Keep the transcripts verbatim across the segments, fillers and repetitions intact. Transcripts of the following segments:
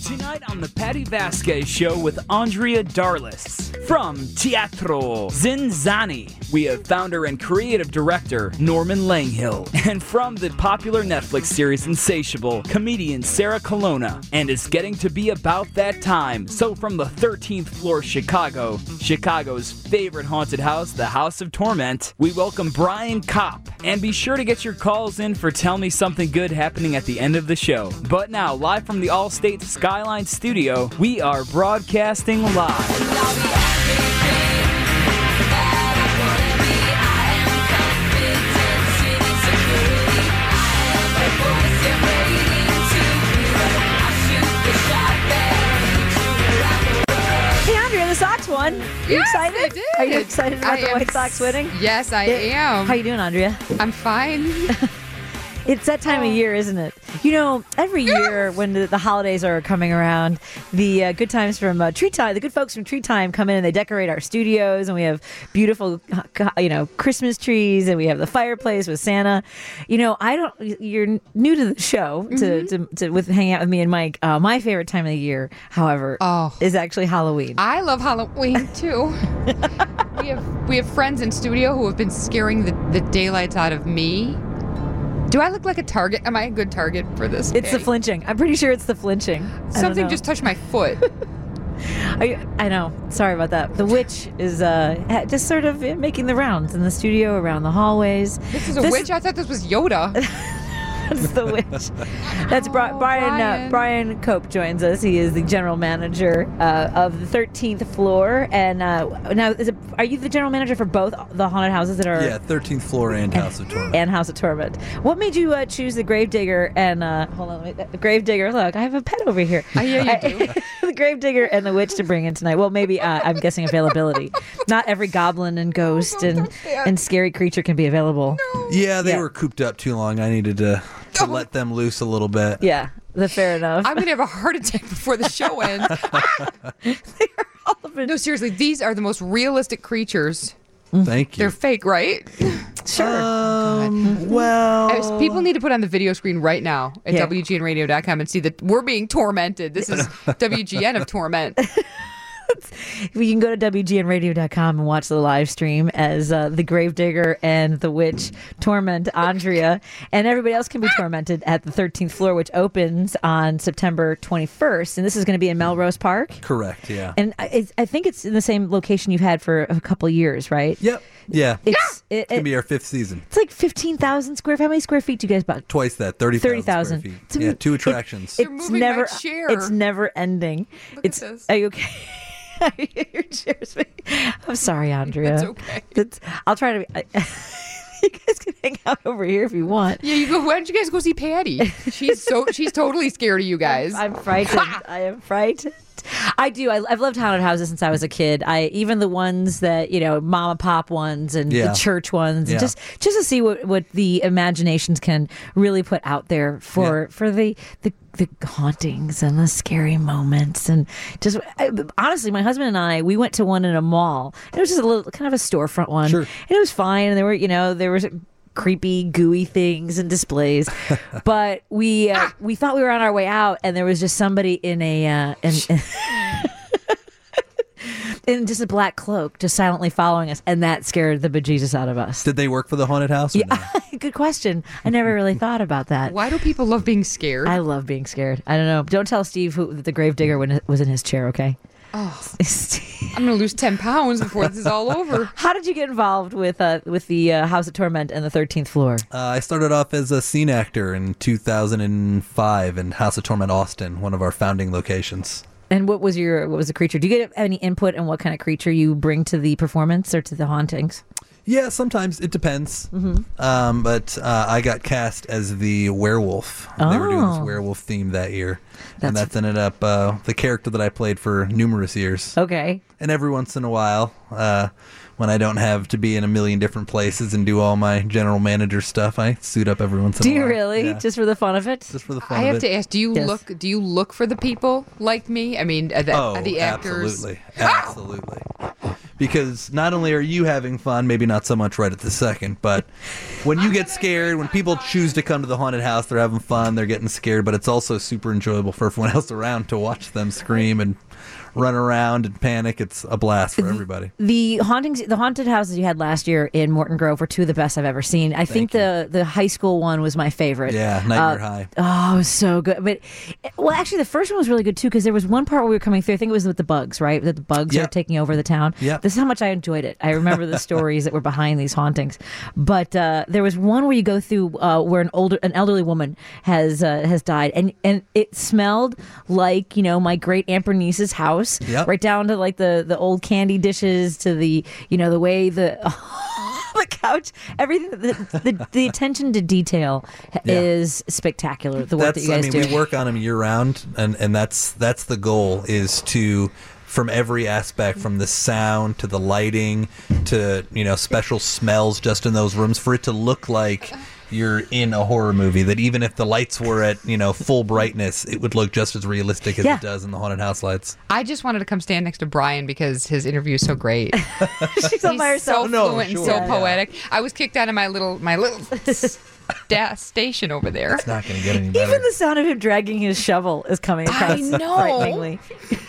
Tonight on the Patty Vasquez Show with Andrea Darlis. From Teatro Zinzani, we have founder and creative director Norman Langhill. And from the popular Netflix series Insatiable, comedian Sarah Colonna. And it's getting to be about that time. So from the thirteenth floor Chicago, Chicago's favorite haunted house, the House of Torment, we welcome Brian Kopp. And be sure to get your calls in for Tell Me Something Good happening at the end of the show. But now, live from the Allstate Skyline Studio, we are broadcasting live. The Sox won. Are you yes, excited? I did. Are you excited about I the am White Sox winning? Yes, I Yeah. am. How you doing, Andrea? I'm fine. It's that time of year, isn't it? You know, every year when the, the holidays are coming around, the uh, good times from uh, Tree Time, the good folks from Tree Time come in and they decorate our studios, and we have beautiful, you know, Christmas trees, and we have the fireplace with Santa. You know, I don't. You're new to the show, to, mm-hmm. to, to with hanging out with me and Mike. Uh, my favorite time of the year, however, oh. is actually Halloween. I love Halloween too. we have we have friends in studio who have been scaring the, the daylights out of me. Do I look like a target? Am I a good target for this? It's Patty? the flinching. I'm pretty sure it's the flinching. Something just touched my foot. I, I know. Sorry about that. The witch is uh, just sort of making the rounds in the studio, around the hallways. This is a this, witch? I thought this was Yoda. That's the witch. That's Bri- Oh, Brian. Brian. Uh, Brian Cope joins us. He is the general manager uh, of the thirteenth floor. And uh, now, is it, are you the general manager for both the haunted houses that are? Yeah, thirteenth floor and House of Torment. And House of Torment. What made you uh, choose the Gravedigger and uh, hold on, wait, the Gravedigger? Look, I have a pet over here. Oh, yeah, you do. The Gravedigger and the Witch to bring in tonight. Well, maybe uh, I'm guessing availability. Not every goblin and ghost Oh, and and scary creature can be available. No. Yeah, they Yeah. were cooped up too long. I needed to, to Oh. let them loose a little bit. Yeah, the fair enough. I'm going to have a heart attack before the show ends. All of it. No, seriously, these are the most realistic creatures. Thank you. They're fake, right? Sure. Um, well, As People need to put on the video screen right now at Yeah. W G N radio dot com and see that we're being tormented. This is W G N of torment. You can go to W G N radio dot com and watch the live stream as uh, the Gravedigger and the Witch torment Andrea, and everybody else can be tormented at the thirteenth floor, which opens on September twenty-first. And this is going to be in Melrose Park. correct, yeah. And I, I think it's in the same location you've had for a couple of years, right? Yep, yeah. It's It's it, going to it, be our fifth season. it's like fifteen thousand square feet. How many square feet do you guys buy? Twice that, thirty thirty thousand thousand. square feet. Yeah, two attractions. You're moving my never chair. It's never ending. Look at it's this. Are you okay? Your chair's big. I'm sorry, Andrea. It's okay. It's, I'll try to be. I, you guys can hang out over here if you want. Yeah, you go. Why don't you guys go see Patty? She's so she's totally scared of you guys. I'm frightened. I am frightened. I do. I, I've loved haunted houses since I was a kid. I even the ones that you know, mom and pop ones and Yeah. the church ones, Yeah. and just just to see what, what the imaginations can really put out there for Yeah. for the, the the hauntings and the scary moments, and just I, honestly, my husband and I, we went to one in a mall. It was just a little kind of a storefront one, Sure. and it was fine. And there were you know there was creepy, gooey things and displays, but we uh, we thought we were on our way out, and there was just somebody in a uh, in, in just a black cloak, just silently following us, and that scared the bejesus out of us. Did they work for the haunted house? Or Yeah, no? good question. I never really thought about that. Why do people love being scared? I love being scared. I don't know. Don't tell Steve who the Gravedigger when it was in his chair, okay? oh, I'm gonna lose ten pounds before this is all over. How did you get involved with uh, with the uh, House of Torment and the thirteenth floor? Uh, I started off as a scene actor in two thousand five in House of Torment Austin, one of our founding locations. And what was your what was the creature? Do you get any input on what kind of creature you bring to the performance or to the hauntings? Yeah, sometimes it depends. Mm-hmm. Um, but uh, I got cast as the werewolf. They were doing this Oh. werewolf theme that year. That's- and that's ended up uh, the character that I played for numerous years. Okay. And every once in a while, uh, when I don't have to be in a million different places and do all my general manager stuff, I suit up every once in Do a you while. really? Yeah. Just for the fun of it? Just for the fun I of have it. to ask: Do you Yes. look? Do you look for the people like me? I mean, uh, the, Oh, uh, the actors. absolutely, absolutely. because not only are you having fun, maybe not so much right at the second, but when you get scared, when people choose to come to the haunted house, they're having fun, they're getting scared, but it's also super enjoyable for everyone else around to watch them scream and run around and panic. It's a blast for everybody. The hauntings, the haunted houses you had last year in Morton Grove were two of the best I've ever seen. I think the the high school one was my favorite. Yeah, Nightmare Uh, High. Oh, it was so good. But well, actually, the first one was really good too because there was one part where we were coming through. I think it was with the bugs, right? That the bugs Yep. are taking over the town. Yep. This is how much I enjoyed it. I remember the stories that were behind these hauntings. But uh, there was one where you go through uh, where an older, an elderly woman has uh, has died, and and it smelled like you know my great Aunt Bernice's house, Yep. right down to like the the old candy dishes to the you know the way the the couch, everything. The, the, the attention to detail Yeah. is spectacular. The work That's, that you guys I mean, do. we work on them year round, and, and that's that's the goal, is to, from every aspect, from the sound to the lighting to, you know, special smells just in those rooms, for it to look like you're in a horror movie, that even if the lights were at, you know, full brightness, it would look just as realistic as Yeah. it does in the haunted house lights. I just wanted to come stand next to Brian because his interview is so great. She's on by He's so herself. No, fluent sure, and so yeah. poetic. I was kicked out of my little my little sta- station over there. It's not going to get any better. Even the sound of him dragging his shovel is coming across I know. frighteningly.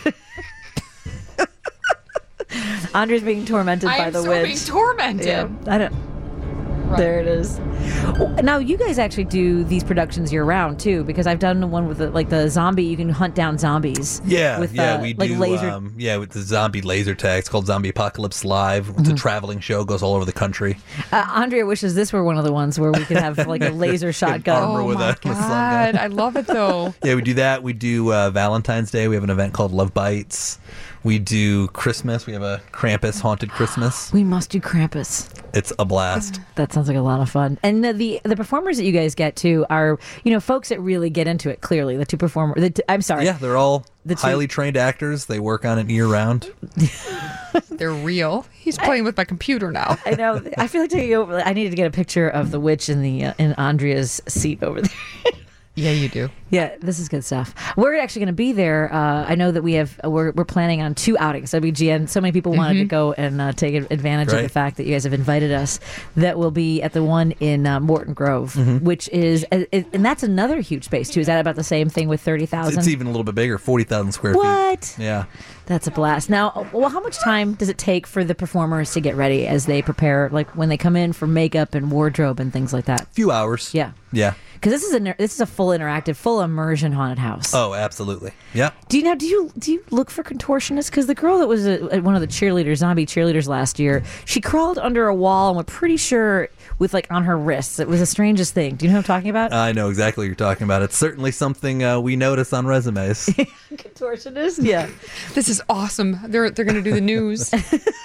Andre's being tormented I by am the so witch. being tormented. Yeah, I don't. There it is. Now you guys actually do these productions year round too, because I've done one with the, like the zombie. You can hunt down zombies. Yeah, with, yeah, uh, we like do. laser. Um, yeah, with the zombie laser tag. It's called Zombie Apocalypse Live. It's a traveling show, goes all over the country. Uh, Andrea wishes this were one of the ones where we could have like a laser shotgun. armor Oh with my a- with some gun. god, I love it though. Yeah, we do that. We do uh, Valentine's Day. We have an event called Love Bites. We do Christmas. We have a Krampus haunted Christmas. We must do Krampus. It's a blast. That sounds like a lot of fun. And the, the the performers that you guys get to are, you know, folks that really get into it. Clearly, the two performers. The t- I'm sorry. Yeah, they're all The two- highly trained actors. They work on it year round. They're real. He's playing with my computer now. I know. I feel like taking over. I needed to get a picture of the witch in the uh, in Andrea's seat over there. Yeah, you do. Yeah, this is good stuff. We're actually going to be there. Uh, I know that we have. We're we're planning on two outings. W G N. So many people wanted to go and uh, take advantage of Right. the fact that you guys have invited us. That will be at the one in uh, Morton Grove, which is, uh, it, and that's another huge space too. Is that about the same thing with thirty thousand? It's even a little bit bigger, forty thousand square feet. What? Yeah. That's a blast. Now, well, how much time does it take for the performers to get ready as they prepare, like when they come in for makeup and wardrobe and things like that? Few hours. Yeah, Yeah. because this is a this is a full interactive, full immersion haunted house. Oh, absolutely. Yeah. Do you now? Do you do you look for contortionists? Because the girl that was a, one of the cheerleaders, zombie cheerleaders last year, she crawled under a wall and we're pretty sure with like on her wrists. It was the strangest thing. Do you know what I'm talking about? I know exactly what you're talking about. It's certainly something uh, we notice on resumes. Contortionist? Yeah. This is awesome. They're they're gonna do the news.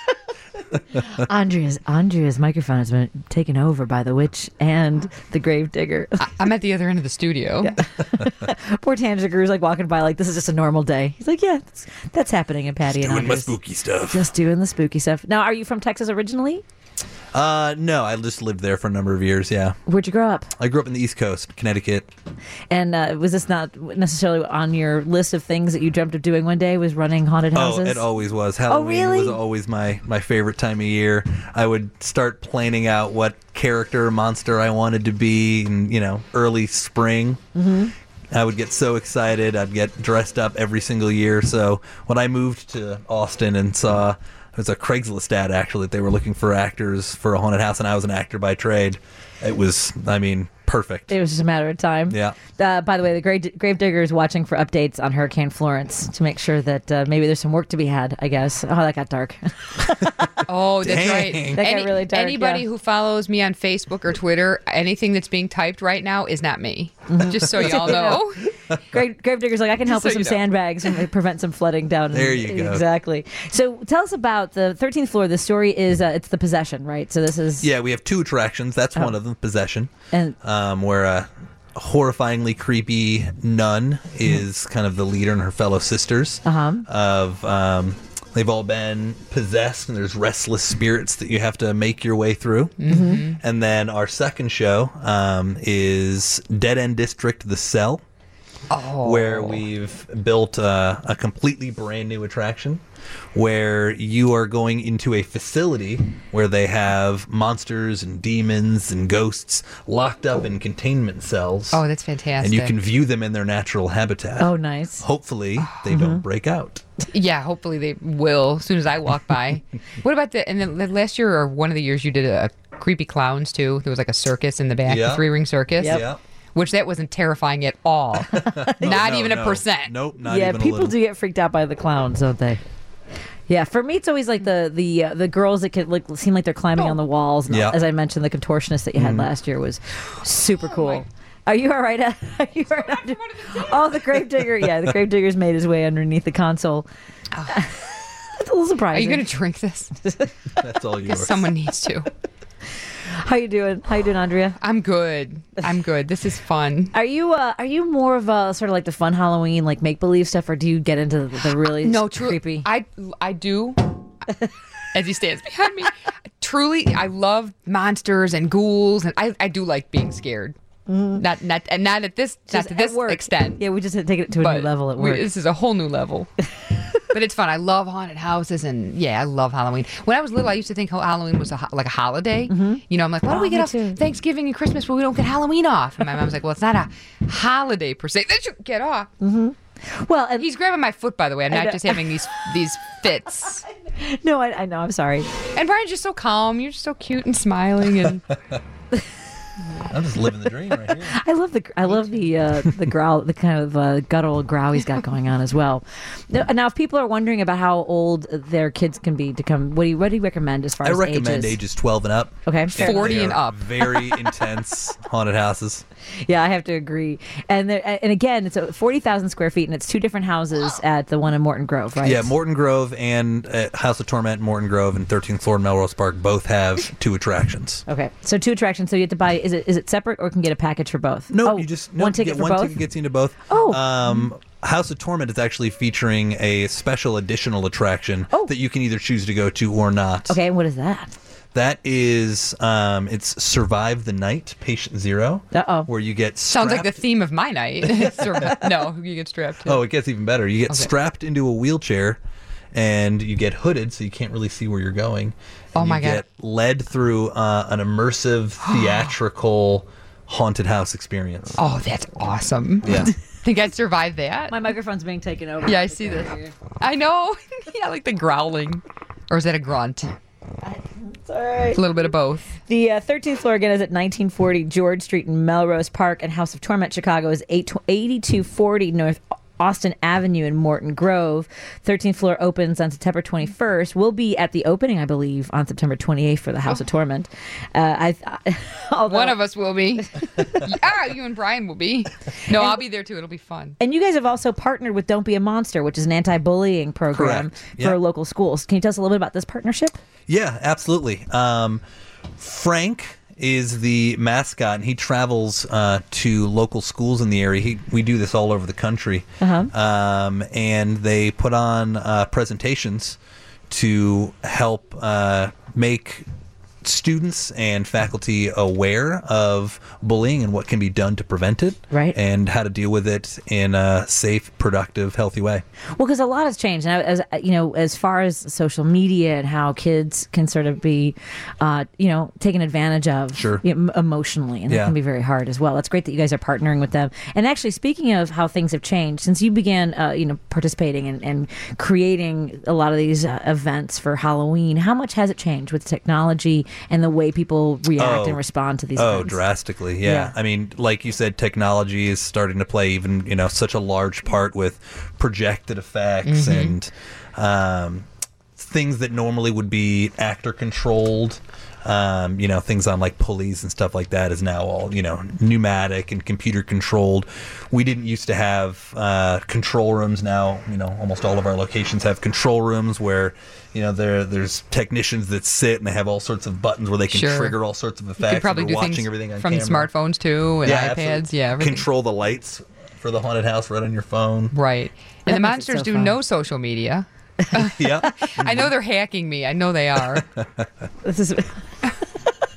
Andrea's Andrea's microphone has been taken over by the witch and the grave digger. I- I'm at the other end of the studio. Poor Tangiger's like walking by like this is just a normal day. He's like, yeah, that's, that's happening in Patty and Doing my Andrea's. spooky stuff. Just doing the spooky stuff. Now, are you from Texas originally? Uh, no, I just lived there for a number of years. Yeah. Where'd you grow up? I grew up in the East Coast, Connecticut. And uh, was this not necessarily on your list of things that you dreamt of doing one day? Was running haunted houses? Oh, it always was. Halloween really? was always my, my favorite time of year. I would start planning out what character, monster I wanted to be in, you know, early spring. Mm-hmm. I would get so excited. I'd get dressed up every single year. So when I moved to Austin and saw, it was a Craigslist ad actually, that they were looking for actors for a haunted house, and I was an actor by trade. It was, I mean, perfect. It was just a matter of time. Yeah. Uh, by the way, the grave, grave digger is watching for updates on Hurricane Florence to make sure that uh, maybe there's some work to be had, I guess. Oh, that got dark. Oh, that's Dang. right. That got really dark, Anybody yeah. who follows me on Facebook or Twitter, anything that's being typed right now is not me. Just so y'all know. Grave, grave digger's like, I can help Just with so some you know. sandbags and prevent some flooding down. There you go. Exactly. So tell us about the thirteenth floor. The story is uh, it's the possession, right? So this is Yeah, we have two attractions. That's Oh. one of them, Possession, and um, where a horrifyingly creepy nun is kind of the leader and her fellow sisters Uh-huh. of... Um, they've all been possessed, and there's restless spirits that you have to make your way through. Mm-hmm. And then our second show um, is Dead End District, The Cell, Oh. where we've built uh, a completely brand new attraction where you are going into a facility where they have monsters and demons and ghosts locked up in containment cells. Oh, that's fantastic. And you can view them in their natural habitat. Oh, nice. Hopefully, they don't break out. Yeah, hopefully they will as soon as I walk by. What about the, and then the last year or one of the years you did a, a creepy clowns too? There was like a circus in the back, Yeah. the three ring circus. Yep. Yeah. Which that wasn't terrifying at all. Not No, even a no. percent. Nope, not yeah, even a people little. do get freaked out by the clowns, don't they? Yeah, for me, it's always like the the uh, the girls that could like seem like they're climbing Oh. on the walls. And Yeah. As I mentioned, the contortionist that you had last year was super cool. my- Are you all right? Ed? Are you all right? Ed? Oh, the gravedigger! Yeah, the gravedigger's made his way underneath the console. It's a little Are surprising. you going to drink this? That's all yours. Because someone needs to. How you doing? How you doing, Andrea? I'm good. I'm good. This is fun. Are you uh, are you more of a sort of like the fun Halloween, like make believe stuff, or do you get into the, the really No, true. creepy? I I do. As he stands behind me, truly, I love monsters and ghouls, and I, I do like being scared. Not not and not at this not Just to at this work. extent. Yeah, we just had to take it to a but new level at we- work. this is a whole new level. But it's fun. I love haunted houses, and yeah, I love Halloween. When I was little, I used to think how Halloween was a, ho- like a holiday. You know, I'm like, why do Oh, we get me off too. Thanksgiving and Christmas, but we don't get Halloween off? And my mom's like, well, it's not a holiday per se. That you get off. Well, and He's grabbing my foot, by the way. I'm I not know. just having these these fits. no, I, I know. I'm sorry. And Brian's just so calm. You're just so cute and smiling, and I'm just living the dream right here. I love the I love the uh, the growl, the kind of uh, guttural growl he's got going on as well. Now, now, if people are wondering about how old their kids can be to come, what do you what do you recommend as far I as recommend ages? ages twelve and up. Okay, forty They and are up. Very intense haunted houses. yeah, I have to agree. And there, and again, it's a forty thousand square feet, and it's two different houses at the one in Morton Grove, right? Yeah, Morton Grove and uh, House of Torment, Morton Grove, and thirteenth floor Melrose Park both have two attractions. Okay, so two attractions. So you have to buy. Is it is it separate, or can you get a package for both? No, oh, you just no, one you ticket get for one both. ticket gets you into both. Oh. Um, House of Torment is actually featuring a special additional attraction Oh. that you can either choose to go to or not. Okay, and what is that? That is, um, it's Survive the Night, Patient Zero. Uh-oh. Where you get sounds like the strapped- theme of my night. Sort of- no, you get strapped. too. Oh, it gets even better. You get Okay. strapped into a wheelchair, and you get hooded, so you can't really see where you're going. Oh, And my you God. get led through uh, an immersive, theatrical haunted house experience. Oh, that's awesome. Yeah. Think I'd survive that? My microphone's being taken over. Yeah, I see this. I know. Yeah, like the growling. Or is that a grunt? It's all right. A little bit of both. The uh, thirteenth floor again is at nineteen forty George Street in Melrose Park, and House of Torment Chicago is eighty-two forty North Austin Avenue in Morton Grove. thirteenth floor opens on September twenty-first. We'll be at the opening, I believe, on September twenty-eighth for the House of Torment. Uh, I, I although, One of us will be. Yeah, you and Brian will be. No, I'll be there too. It'll be fun. And you guys have also partnered with Don't Be a Monster, which is an anti-bullying program Correct. for Yeah. local schools. Can you tell us a little bit about this partnership? Yeah, absolutely. Um, Frank is the mascot, and he travels uh, to local schools in the area. He, we do this all over the country. Uh-huh. Um, and they put on uh, presentations to help uh, make students and faculty aware of bullying and what can be done to prevent it, Right. and how to deal with it in a safe, productive, healthy way. Well, because a lot has changed, and as you know, as far as social media and how kids can sort of be, uh, you know, taken advantage of, Sure. you know, emotionally, and that Yeah. can be very hard as well. It's great that you guys are partnering with them. And actually, speaking of how things have changed since you began, uh, you know, participating and, and creating a lot of these uh, events for Halloween, how much has it changed with technology and the way people react Oh. and respond to these Oh, events? drastically, yeah. Yeah. I mean, like you said, technology is starting to play even, you know, such a large part with projected effects and um, things that normally would be actor controlled. Um, you know, things on like pulleys and stuff like that is now all, you know, pneumatic and computer controlled. We didn't used to have uh, control rooms. Now, you know, almost all of our locations have control rooms where, you know, there there's technicians that sit and they have all sorts of buttons where they can Sure. trigger all sorts of You effects. could probably and do we're watching things everything on from camera. smartphones too, and Yeah, iPads. absolutely. Yeah, everything. Control the lights for the haunted house right on your phone. Right. And the That makes it monsters so do fun. no social media. Yeah. I know they're hacking me. I know they are. This is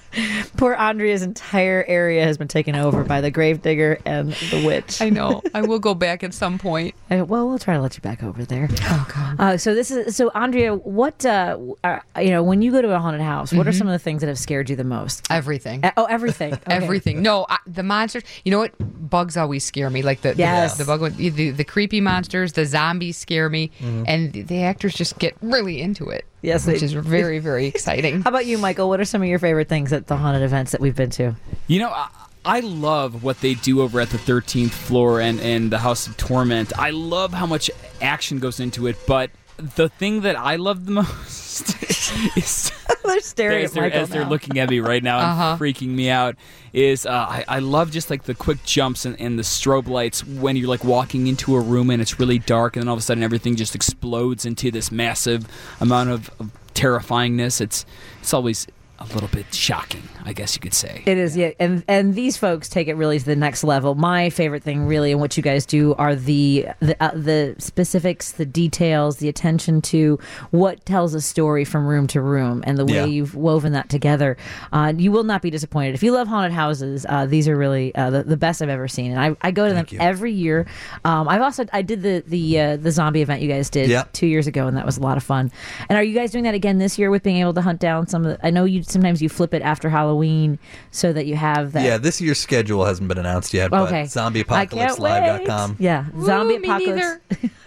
Poor Andrea's entire area has been taken over by the gravedigger and the witch. I know. I will go back at some point. Uh, well, we'll try to let you back over there. Oh God. Uh, so this is so Andrea. What uh, are, you know when you go to a haunted house? What mm-hmm. are some of the things that have scared you the most? Everything. Uh, oh, everything. Okay. Everything. No, I, the monsters. You know what? Bugs always scare me. Like the yes. the, the bug, the, the the creepy monsters. The zombies scare me, mm-hmm. and the, the actors just get really into it. Yes, which they, is very very exciting. How about you, Michael? What are some of your favorite things at the haunted events that we've been to? You know, I, I love what they do over at the thirteenth floor and, and the House of Torment. I love how much action goes into it, but the thing that I love the most is... they're staring as at they're, Michael as they're now. looking at me right now and uh-huh. freaking me out is uh, I, I love just like the quick jumps and, and the strobe lights when you're like walking into a room and it's really dark and then all of a sudden everything just explodes into this massive amount of, of terrifyingness. It's it's always a little bit shocking, I guess you could say. It is, yeah. And and these folks take it really to the next level. My favorite thing, really, and what you guys do are the the, uh, the specifics, the details, the attention to what tells a story from room to room, and the way Yeah. you've woven that together. Uh, you will not be disappointed. If you love haunted houses, uh, these are really uh, the, the best I've ever seen. And I, I go to Thank them you. every year. Um, I've also I did the the uh, the zombie event you guys did Yep. two years ago, and that was a lot of fun. And are you guys doing that again this year with being able to hunt down some of the, I know you sometimes you flip it after Halloween so that you have that. Yeah, this year's schedule hasn't been announced yet, Okay. but zombie I apocalypse can't live dot wait. com. Yeah, Woo, zombie me apocalypse.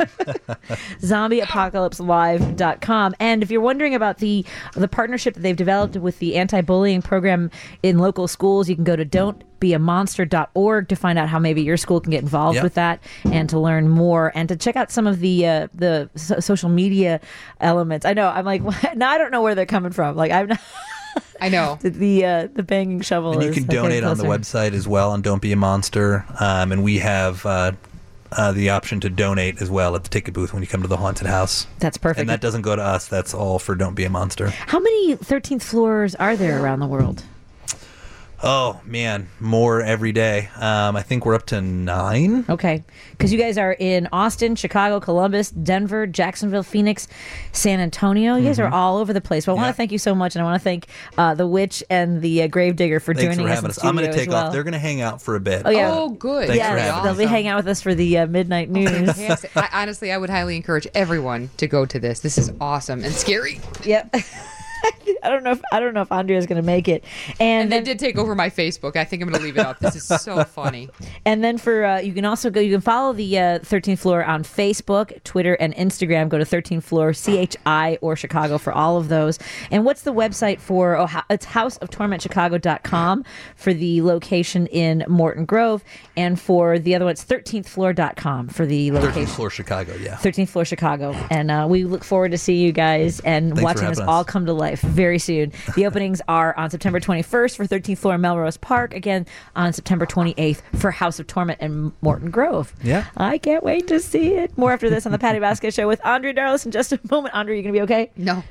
zombie apocalypse live dot com. And if you're wondering about the the partnership that they've developed with the anti-bullying program in local schools, you can go to don't be a monster dot org to find out how maybe your school can get involved Yep. with that and to learn more and to check out some of the uh, the so- social media elements. I know I'm like now I don't know where they're coming from. Like I'm not I know. the the, uh, the banging shovel. And you is can getting donate on the closer. website as well on Don't Be a Monster. Um, and we have uh, uh, the option to donate as well at the ticket booth when you come to the haunted house. That's perfect. And that doesn't go to us. That's all for Don't Be a Monster. How many thirteenth floors are there around the world? Oh, man. More every day. Um, I think we're up to nine. Okay. Because you guys are in Austin, Chicago, Columbus, Denver, Jacksonville, Phoenix, San Antonio. You guys are all over the place. But I want Yeah. to thank you so much. And I want to thank uh, the witch and the uh, gravedigger for Thanks joining for us having in us. studio I'm going to take as well. off. They're going to hang out for a bit. Oh, yeah. Oh, good. Thanks for yeah, having they'll us. be hanging out with us for the uh, midnight news. Fantastic. I, honestly, I would highly encourage everyone to go to this. This is awesome and scary. Yep. I don't know if I don't know if Andrea's going to make it. And, And they then, did take over my Facebook. I think I'm going to leave it up. This is so funny. And then for uh, you can also go. You can follow the uh, thirteenth Floor on Facebook, Twitter, and Instagram. Go to thirteenth Floor C H I or Chicago for all of those. And what's the website for? Oh, ho- it's house of torment chicago dot com for the location in Morton Grove, and for the other one, it's thirteenth floor dot com for the location. thirteenth floor Chicago, yeah. thirteenth Floor Chicago. And uh, we look forward to seeing you guys and Thanks for watching this having all us. come to life very soon. The openings are on September twenty-first for thirteenth Floor Melrose Park. Again, on September twenty-eighth for House of Torment and Morton Grove. Yeah. I can't wait to see it. More after this on the Patty Basket Show with Andrea Darlis in just a moment. Andrea, you going to be okay? No.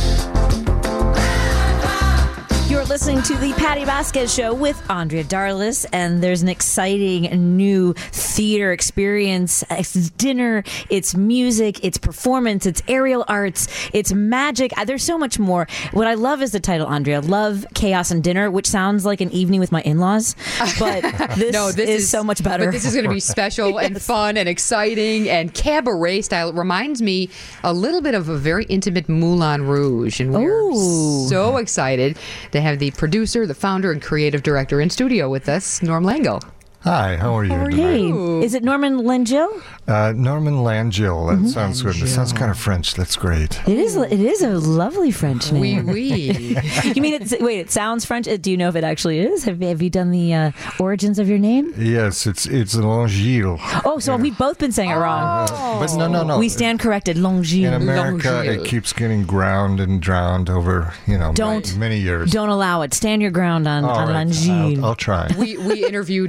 You're listening to the Patty Basket Show with Andrea Darlis, and there's an exciting new theater experience. It's dinner, it's music, it's performance, it's aerial arts, it's magic. Uh, There's so much more. What I love is the title, Andrea. Love, Chaos, and Dinner, which sounds like an evening with my in-laws, but this, No, this is, is so much better. But this is going to be special and fun and exciting and cabaret style. It reminds me a little bit of a very intimate Moulin Rouge, and we're Ooh. so excited to have the producer, the founder, and creative director in studio with us, Norm Lango. Hi, how are you tonight? Hey, is it Norman Langell? Uh, Norman Langell. That sounds good. It sounds kind of French. That's great. It is. It is a lovely French Oui, name. oui. You mean it's wait? It sounds French. Uh, Do you know if it actually is? Have, have you done the uh, origins of your name? Yes, it's it's Langell. Oh, so we've both been saying it wrong. Uh, but no, no, no. We stand corrected. In Langell. America, Langell. it keeps getting ground and drowned over, you know, Don't- many years. Don't allow it. Stand your ground on, All on right, Langell. I'll, I'll try. we we interviewed uh, Dylan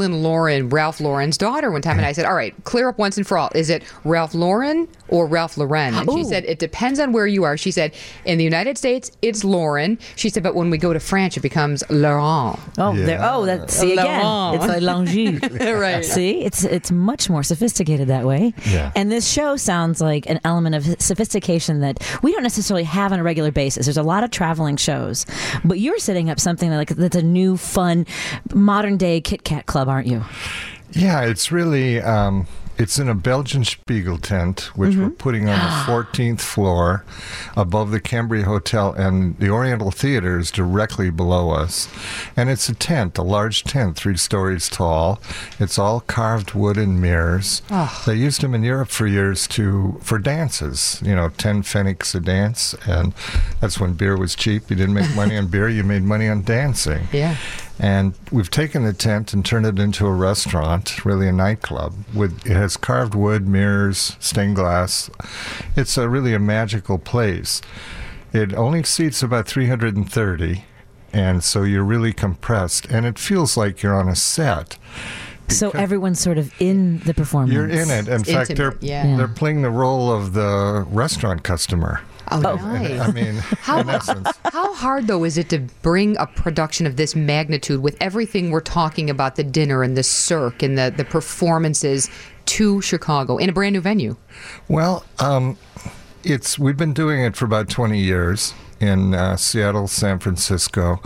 Evelyn Lauren, Ralph Lauren's daughter, one time, and I said, all right, clear up once and for all. Is it Ralph Lauren or Ralph Lauren? And she Ooh. said, it depends on where you are. She said, in the United States, it's Lauren. She said, but when we go to France, it becomes Laurent. Oh, Yeah. there. Oh, that. See again. Laurent. It's like Langy. Right. See, it's it's much more sophisticated that way. Yeah. And this show sounds like an element of sophistication that we don't necessarily have on a regular basis. There's a lot of traveling shows, but you're setting up something like that's a new, fun, modern day Kit Kat club, aren't you? Yeah, it's really, um, it's in a Belgian Spiegel tent, which we're putting on the fourteenth floor above the Cambria Hotel, and the Oriental Theater is directly below us. And it's a tent, a large tent, three stories tall. It's all carved wood and mirrors. Oh. They used them in Europe for years to for dances, you know, ten pfennigs a dance, and that's when beer was cheap. You didn't make money on beer, you made money on dancing. Yeah. And we've taken the tent and turned it into a restaurant, really a nightclub. With it has carved wood, mirrors, stained glass. It's a really a magical place. It only seats about three hundred thirty, and so you're really compressed, and it feels like you're on a set. So everyone's sort of in the performance. You're in it. In It's fact, intimate, they're yeah. they're playing the role of the restaurant customer. Oh, Oh. nice. I mean, in essence. How hard, though, is it to bring a production of this magnitude with everything we're talking about, the dinner and the cirque and the, the performances, to Chicago in a brand new venue? Well, um, it's we've been doing it for about twenty years in uh, Seattle, San Francisco,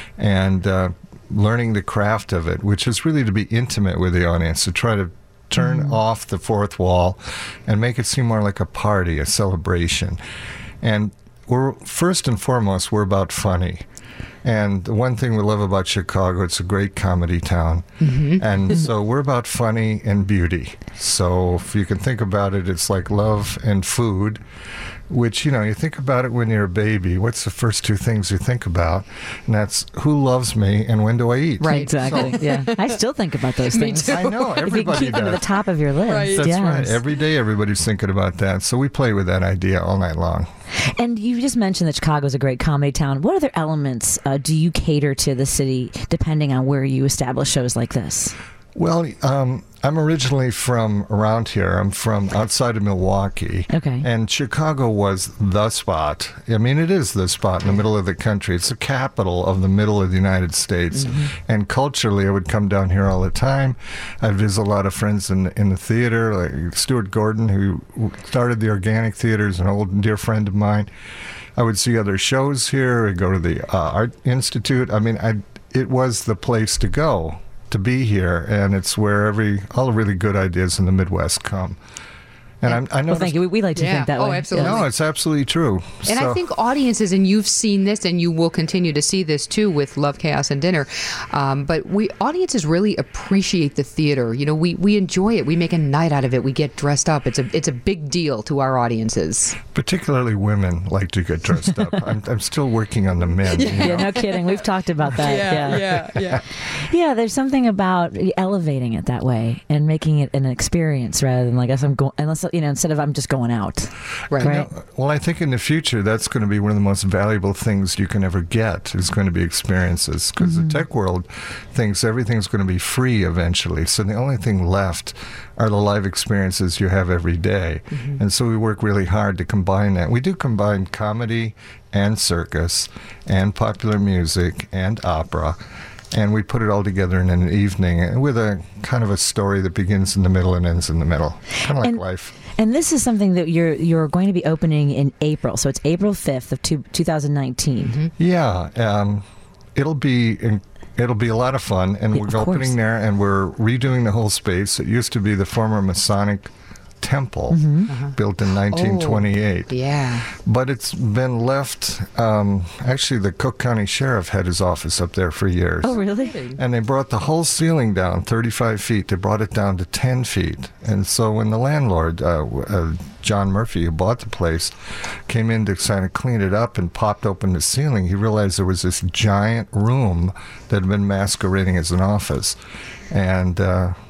and uh, learning the craft of it, which is really to be intimate with the audience, to try to turn off the fourth wall and make it seem more like a party, a celebration. And we're first and foremost, we're about funny. And the one thing we love about Chicago, it's a great comedy town. And so we're about funny and beauty. So if you can think about it, it's like love and food, which, you know, you think about it when you're a baby. What's the first two things you think about? And that's who loves me and when do I eat? Right. Exactly. Yeah. I still think about those Me things. too. I know, If you can everybody keep them at the does. top of your list. Right. That's yes. right. Every day everybody's thinking about that. So we play with that idea all night long. And you just mentioned that Chicago's a great comedy town. What other elements uh, do you cater to the city depending on where you establish shows like this? Well, um, I'm originally from around here. I'm from outside of Milwaukee. Okay. And Chicago was the spot. I mean, it is the spot in the middle of the country. It's the capital of the middle of the United States. And culturally, I would come down here all the time. I'd visit a lot of friends in, in the theater, like Stuart Gordon, who started the Organic Theater, is an old and dear friend of mine. I would see other shows here. I'd go to the uh, Art Institute. I mean, I, it was the place to go, to be here, and it's where every all the really good ideas in the Midwest come. And I'm, I know. Well, thank you. We, we like to Yeah. think that Oh, way. absolutely. No, it's absolutely true. And So- I think audiences, and you've seen this, and you will continue to see this too with Love, Chaos, and Dinner. Um, but we audiences really appreciate the theater. You know, we, we enjoy it. We make a night out of it. We get dressed up. It's a it's a big deal to our audiences. particularly women like to get dressed up. I'm, I'm still working on the men. you Yeah, know? no kidding. We've talked about that. Yeah, yeah, yeah. Yeah, there's something about elevating it that way and making it an experience rather than like, I'm going, unless, you know, instead of I'm just going out. Right. Right. No, well, I think in the future that's going to be one of the most valuable things you can ever get is going to be experiences, because the tech world thinks everything's going to be free eventually. So the only thing left are the live experiences you have every day. And so we work really hard to combine that. We do combine comedy and circus and popular music and opera. And we put it all together in an evening with a kind of a story that begins in the middle and ends in the middle. Kind of like And- life. And this is something that you're you're going to be opening in April. So it's April fifth of two, twenty nineteen. Yeah, um, it'll be it'll be a lot of fun, and Yeah, we're of course. opening there, and we're redoing the whole space. It used to be the former Masonic temple Mm-hmm. built in nineteen twenty-eight, Yeah. but it's been left. Um, actually, the Cook County Sheriff had his office up there for years. Oh, really? And they brought the whole ceiling down thirty-five feet. They brought it down to ten feet. And so when the landlord, uh, w- uh, John Murphy, who bought the place, came in to kind of clean it up and popped open the ceiling, he realized there was this giant room that had been masquerading as an office. And uh,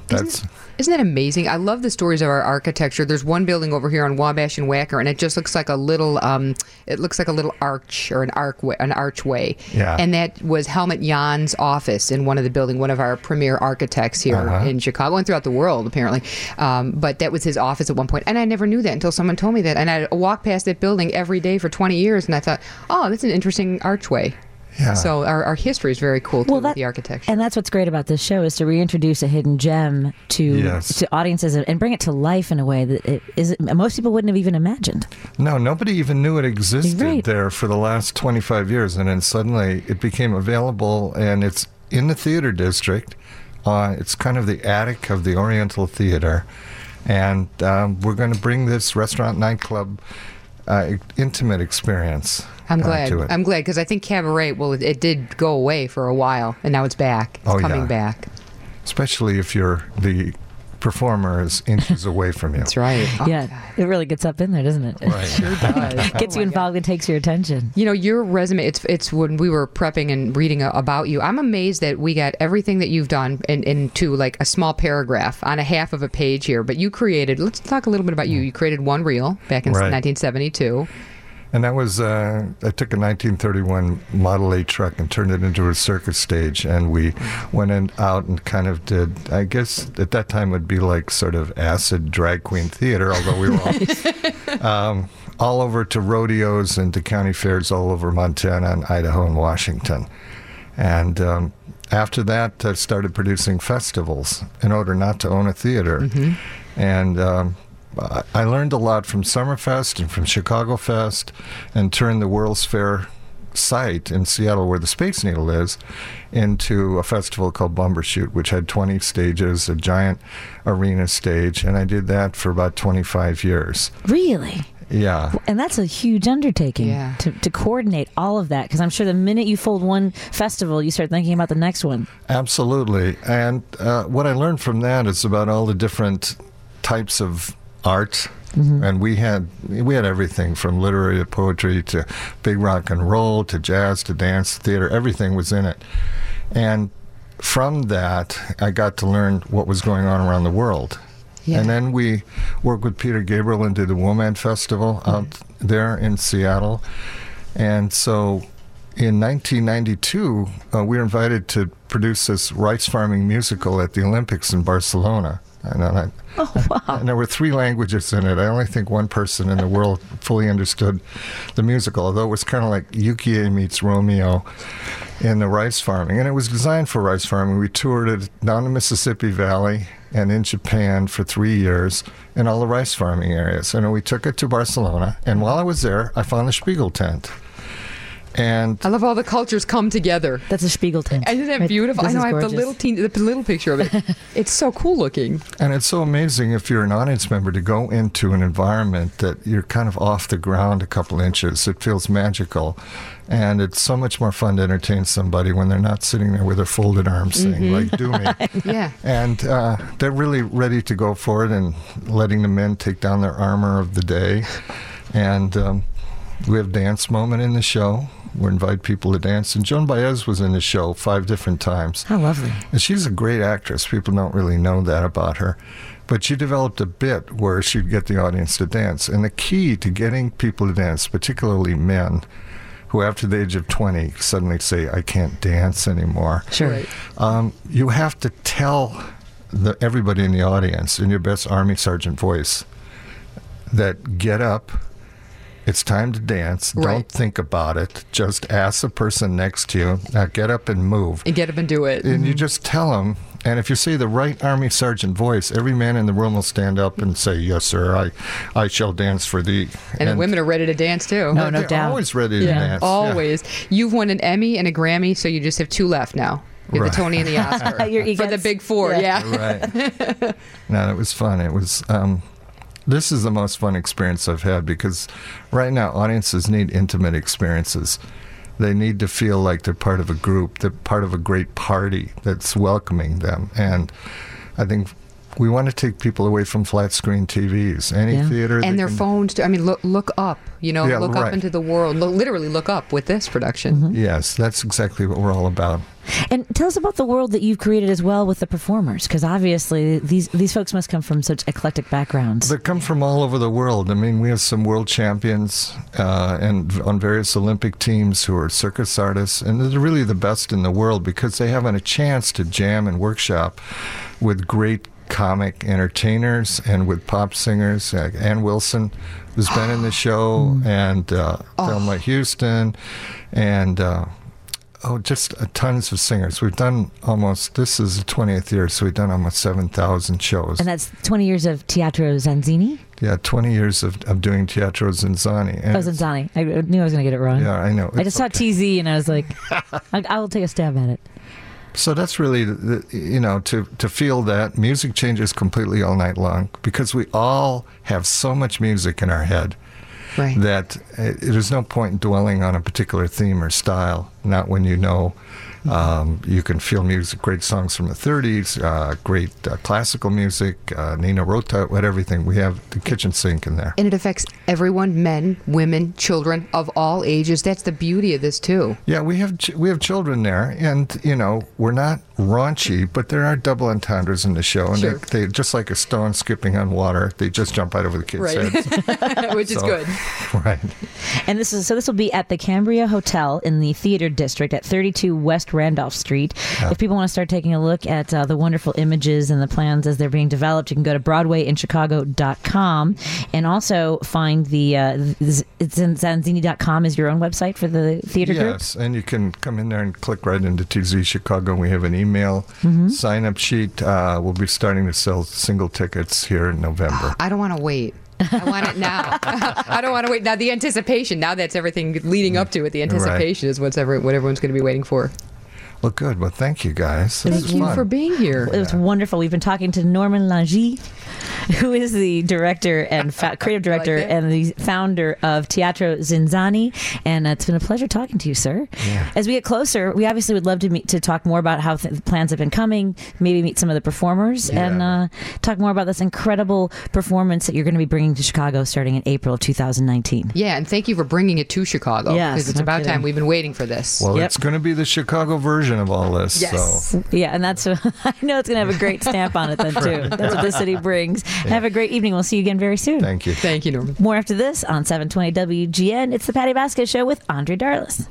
That's Isn't that amazing? I love the stories of our architecture. There's one building over here on Wabash and Wacker, and it just looks like a little, um, it looks like a little arch or an archway, an archway. Yeah. And that was Helmut Jahn's office in one of the building, one of our premier architects here Uh-huh. in Chicago and throughout the world, apparently. Um, but that was his office at one point, and I never knew that until someone told me that. And I walked past that building every day for twenty years, and I thought, oh, that's an interesting archway. Yeah. So our, our history is very cool too Well, with that- the architecture. And that's what's great about this show is to reintroduce a hidden gem to Yes. to audiences and bring it to life in a way that it is most people wouldn't have even imagined. No, nobody even knew it existed Right. there for the last twenty-five years, and then suddenly it became available, and it's in the theater district. Uh, it's kind of the attic of the Oriental Theater, and um, we're going to bring this restaurant nightclub uh, intimate experience. I'm uh, glad. to it. I'm glad because I think cabaret. Well, it, it did go away for a while, and now it's back. It's Oh, coming yeah. back. Especially if you're the performer is inches away from you. That's right. Oh, yeah, it really gets up in there, doesn't it? Right. sure does. Gets Oh, you my involved and takes your attention. You know, your resume, it's it's when we were prepping and reading a, about you, I'm amazed that we got everything that you've done in, into like a small paragraph on a half of a page here. But you created, let's talk a little bit about you. You created one reel back in Right. nineteen seventy-two. And that was, uh, I took a nineteen thirty-one Model A truck and turned it into a circus stage. And we went in, out and kind of did, I guess at that time would be like sort of acid drag queen theater, although we were all, um, all over to rodeos and to county fairs all over Montana and Idaho and Washington. And um, after that, I started producing festivals in order not to own a theater. Mm-hmm. And um, I- I learned a lot from Summerfest and from Chicago Fest, and turned the World's Fair site in Seattle, where the Space Needle is, into a festival called Bumbershoot, which had twenty stages, a giant arena stage, and I did that for about twenty-five years. Really? Yeah. And that's a huge undertaking Yeah. to, to coordinate all of that. Because I'm sure the minute you fold one festival, you start thinking about the next one. Absolutely. And uh, what I learned from that is about all the different types of art. And we had we had everything from literary to poetry to big rock and roll to jazz to dance, theater. Everything was in it. And from that, I got to learn what was going on around the world. Yeah. And then we worked with Peter Gabriel and did the Woman Festival out there in Seattle. And so in nineteen ninety-two, uh, we were invited to produce this rice farming musical at the Olympics in Barcelona. And, I, Oh, wow. and there were three languages in it. I only think one person in the world fully understood the musical, although it was kind of like Yukie meets Romeo in the rice farming. And it was designed for rice farming. We toured it down the Mississippi Valley and in Japan for three years in all the rice farming areas. And we took it to Barcelona. And while I was there, I found the Spiegel tent. And I love all the cultures come together. That's a Spiegel tent. Isn't that Right. beautiful? This I know is I have the gorgeous. little teen, the little picture of it. It's so cool looking. And it's so amazing if you're an audience member to go into an environment that you're kind of off the ground a couple inches. It feels magical. And it's so much more fun to entertain somebody when they're not sitting there with their folded arms saying, like, do me. Yeah. And uh, they're really ready to go for it and letting the men take down their armor of the day. And um, we have dance moment in the show. We invite people to dance. And Joan Baez was in the show five different times. How lovely. And she's a great actress. People don't really know that about her. But she developed a bit where she'd get the audience to dance. And the key to getting people to dance, particularly men, who after the age of twenty suddenly say, I can't dance anymore. Sure. Right. Um, you have to tell the, everybody in the audience in your best Army Sergeant voice that get up, it's time to dance. Right. Don't think about it. Just ask the person next to you, now get up and move. And get up and do it. And you just tell them, and if you say the right Army Sergeant voice, every man in the room will stand up and say, yes, sir, I, I shall dance for thee. And, the women are ready to dance too. No, no they're doubt. always ready to Yeah, dance. yeah. always. You've won an Emmy and a Grammy, so you just have two left now. You have Right. the Tony and the Oscar. Your For the EGOTs. big four, Yeah. yeah. Right. No, it was fun. It was. Um, this is the most fun experience I've had because right now audiences need intimate experiences. They need to feel like they're part of a group, they're part of a great party that's welcoming them. And I think we want to take people away from flat screen T Vs. Any Yeah. theater. And they their can- phones, too. I mean, look, look up, you know, Yeah, look up right. into the world. Lo- literally look up with this production. Mm-hmm. Yes, that's exactly what we're all about. And tell us about the world that you've created as well with the performers, because obviously these these folks must come from such eclectic backgrounds. They come from all over the world. I mean, we have some world champions uh, and on various Olympic teams who are circus artists, and they're really the best in the world because they have a chance to jam and workshop with great comic entertainers and with pop singers. Like Ann Wilson, who's been in the show, and uh, oh. Thelma Houston, and uh, oh, just uh, tons of singers. We've done almost, this is the twentieth year, so we've done almost seven thousand shows. And that's twenty years of Teatro Zanzini? Yeah, twenty years of, of doing Teatro Zanzani. And oh, Zanzani. I knew I was going to get it wrong. Yeah, I know. I just saw okay. T Z and I was like, I, I will take a stab at it. So that's really, the, you know, to, to feel that music changes completely all night long because we all have so much music in our head right. that it, there's no point in dwelling on a particular theme or style, not when you know um, you can feel music, great songs from the thirties, uh, great uh, classical music, uh, Nina Rota, what everything. We have the kitchen sink in there. And it affects everyone, men, women, children of all ages. That's the beauty of this, too. Yeah, we have ch- we have children there, and, you know, we're not raunchy, but there are double entendres in the show, and sure. they, they just like a stone skipping on water, they just jump right over the kids' right. heads. Which is so, good. Right. And this is so this will be at the Cambria Hotel in the Theater District at thirty-two West Randolph Street. Yeah. If people want to start taking a look at uh, the wonderful images and the plans as they're being developed, you can go to broadway in chicago dot com and also find the uh, it's in zanzini dot com is your own website for the theater yes, group? Yes, and you can come in there and click right into T Z Chicago. We have an email mm-hmm. sign-up sheet. Uh, we'll be starting to sell single tickets here in November. I don't want to wait. I want it now. I don't want to wait. Now, the anticipation, now that's everything leading up to it. The anticipation right. is what's ever, what everyone's going to be waiting for. Well, good. Well, thank you, guys. Thank this you fun. for being here. It was yeah. wonderful. We've been talking to Norman Langy, who is the director and fa- creative director like and the founder of Teatro Zinzani. And uh, it's been a pleasure talking to you, sir. Yeah. As we get closer, we obviously would love to meet, to talk more about how th- the plans have been coming, maybe meet some of the performers, yeah. and uh, talk more about this incredible performance that you're going to be bringing to Chicago starting in April of two thousand nineteen. Yeah, and thank you for bringing it to Chicago. Yes, because it's no about kidding. time. We've been waiting for this. Well, yep. it's going to be the Chicago version of all this. Yes. So. Yeah, and that's a, I know it's going to have a great stamp on it then too. That's what the city brings. Yeah. Have a great evening. We'll see you again very soon. Thank you. Thank you, Norman. More after this on seven twenty W G N. It's the Patty Vasquez Show with Andre Darlis.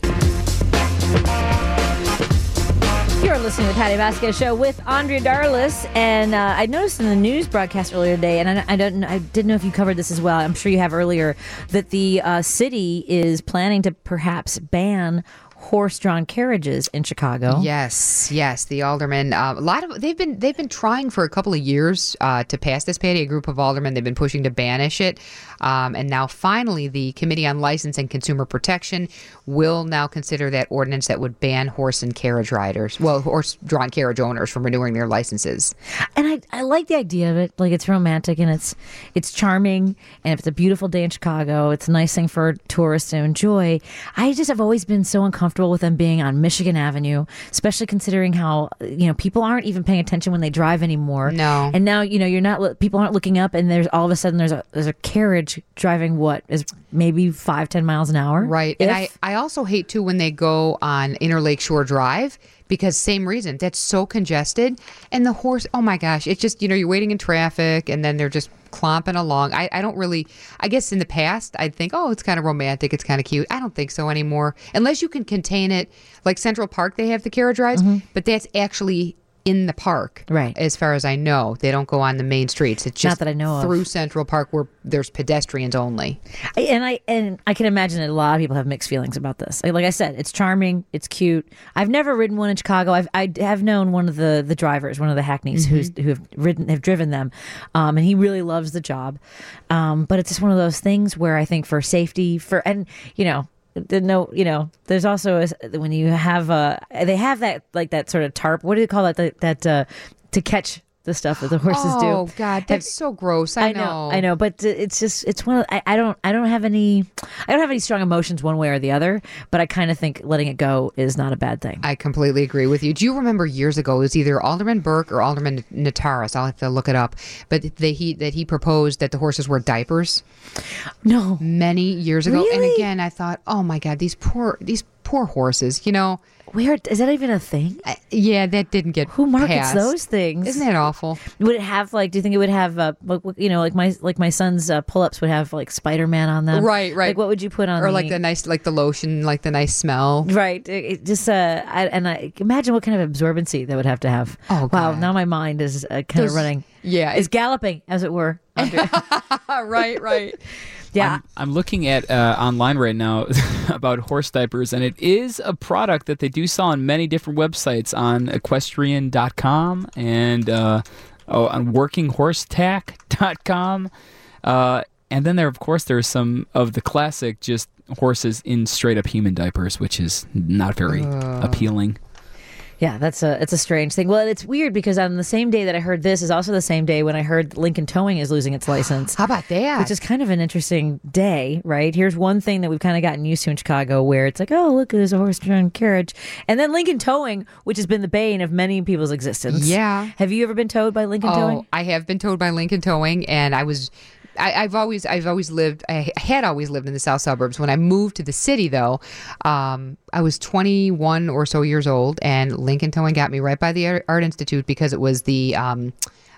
You're listening to the Patty Vasquez Show with Andre Darlis, and uh, I noticed in the news broadcast earlier today, and I, I don't, I didn't know if you covered this as well. I'm sure you have earlier, that the uh, city is planning to perhaps ban horse-drawn carriages in Chicago. Yes, yes. The aldermen, uh, a lot of they've been they've been trying for a couple of years uh, to pass this, Patty. A group of aldermen, they've been pushing to banish it, um, and now finally, the Committee on License and Consumer Protection will now consider that ordinance that would ban horse and carriage riders, well, horse-drawn carriage owners from renewing their licenses. And I, I like the idea of it. Like, it's romantic and it's it's charming, and if it's a beautiful day in Chicago, it's a nice thing for tourists to enjoy. I just have always been so uncomfortable with them being on Michigan Avenue, especially considering how, you know, people aren't even paying attention when they drive anymore. No. And now, you know, you're not, people aren't looking up, and there's all of a sudden there's a there's a carriage driving what is maybe five, ten miles an hour. Right. If, and I, I also hate too when they go on Inner Lakeshore Drive, because same reason, that's so congested, and the horse, oh my gosh, it's just, you know, you're waiting in traffic and then they're just clomping along. I, I don't really, I guess in the past, I'd think, oh, it's kind of romantic, it's kind of cute. I don't think so anymore. Unless you can contain it, like Central Park, they have the carriage rides, mm-hmm. but that's actually in the park. Right. As far as I know, they don't go on the main streets. It's just Not that I know through of. Central Park where there's pedestrians only. And I and I can imagine that a lot of people have mixed feelings about this. Like, like I said, it's charming, it's cute. I've never ridden one in Chicago. I've I have known one of the, the drivers, one of the hackneys mm-hmm. who's who have ridden have driven them, um, and he really loves the job. Um, but it's just one of those things where I think for safety, for and you know. The no, you know, there's also a, when you have uh they have that like that sort of tarp. What do you call that? That, that uh, to catch the stuff that the horses oh, do. Oh God, that's so gross. I, I know, I know, but it's just it's one of I, I don't I don't have any I don't have any strong emotions one way or the other. But I kind of think letting it go is not a bad thing. I completely agree with you. Do you remember years ago? It was either Alderman Burke or Alderman Nataris. I'll have to look it up. But they, he that he proposed that the horses wear diapers. No, many years ago. Really? And again, I thought, oh my God, these poor these. poor horses. You know, Where is that even a thing? I, yeah, that didn't get Who markets passed. those things? Isn't that awful? Would it have like? Do you think it would have? Uh, like, you know, like my like my son's uh, pull-ups would have like Spider-Man on them. Right, right. Like what would you put on? Or the, like the nice, like the lotion, like the nice smell. Right. It, it just uh, I, and I imagine what kind of absorbency that would have to have. Oh, wow! God. Now my mind is uh, kind There's- of running. Yeah, Is galloping, as it were. Andrea. right, right. Yeah. I'm, I'm looking at uh, online right now about horse diapers, and it is a product that they do sell on many different websites, on equestrian dot com and uh, oh, on working horse tack dot com. Uh, and then there, of course, there's some of the classic just horses in straight up human diapers, which is not very appealing. Yeah, that's a it's a strange thing. Well, it's weird because on the same day that I heard this is also the same day when I heard Lincoln Towing is losing its license. How about that? Which is kind of an interesting day, right? Here's one thing that we've kind of gotten used to in Chicago where it's like, oh, look, there's a horse-drawn carriage. And then Lincoln Towing, which has been the bane of many people's existence. Yeah. Have you ever been towed by Lincoln Towing? Oh, I have been towed by Lincoln Towing, and I was. I, I've always, I've always lived. I had always lived in the south suburbs. When I moved to the city, though, um, I was twenty-one or so years old, and Lincoln Towing got me right by the Art Art Institute because it was the, um,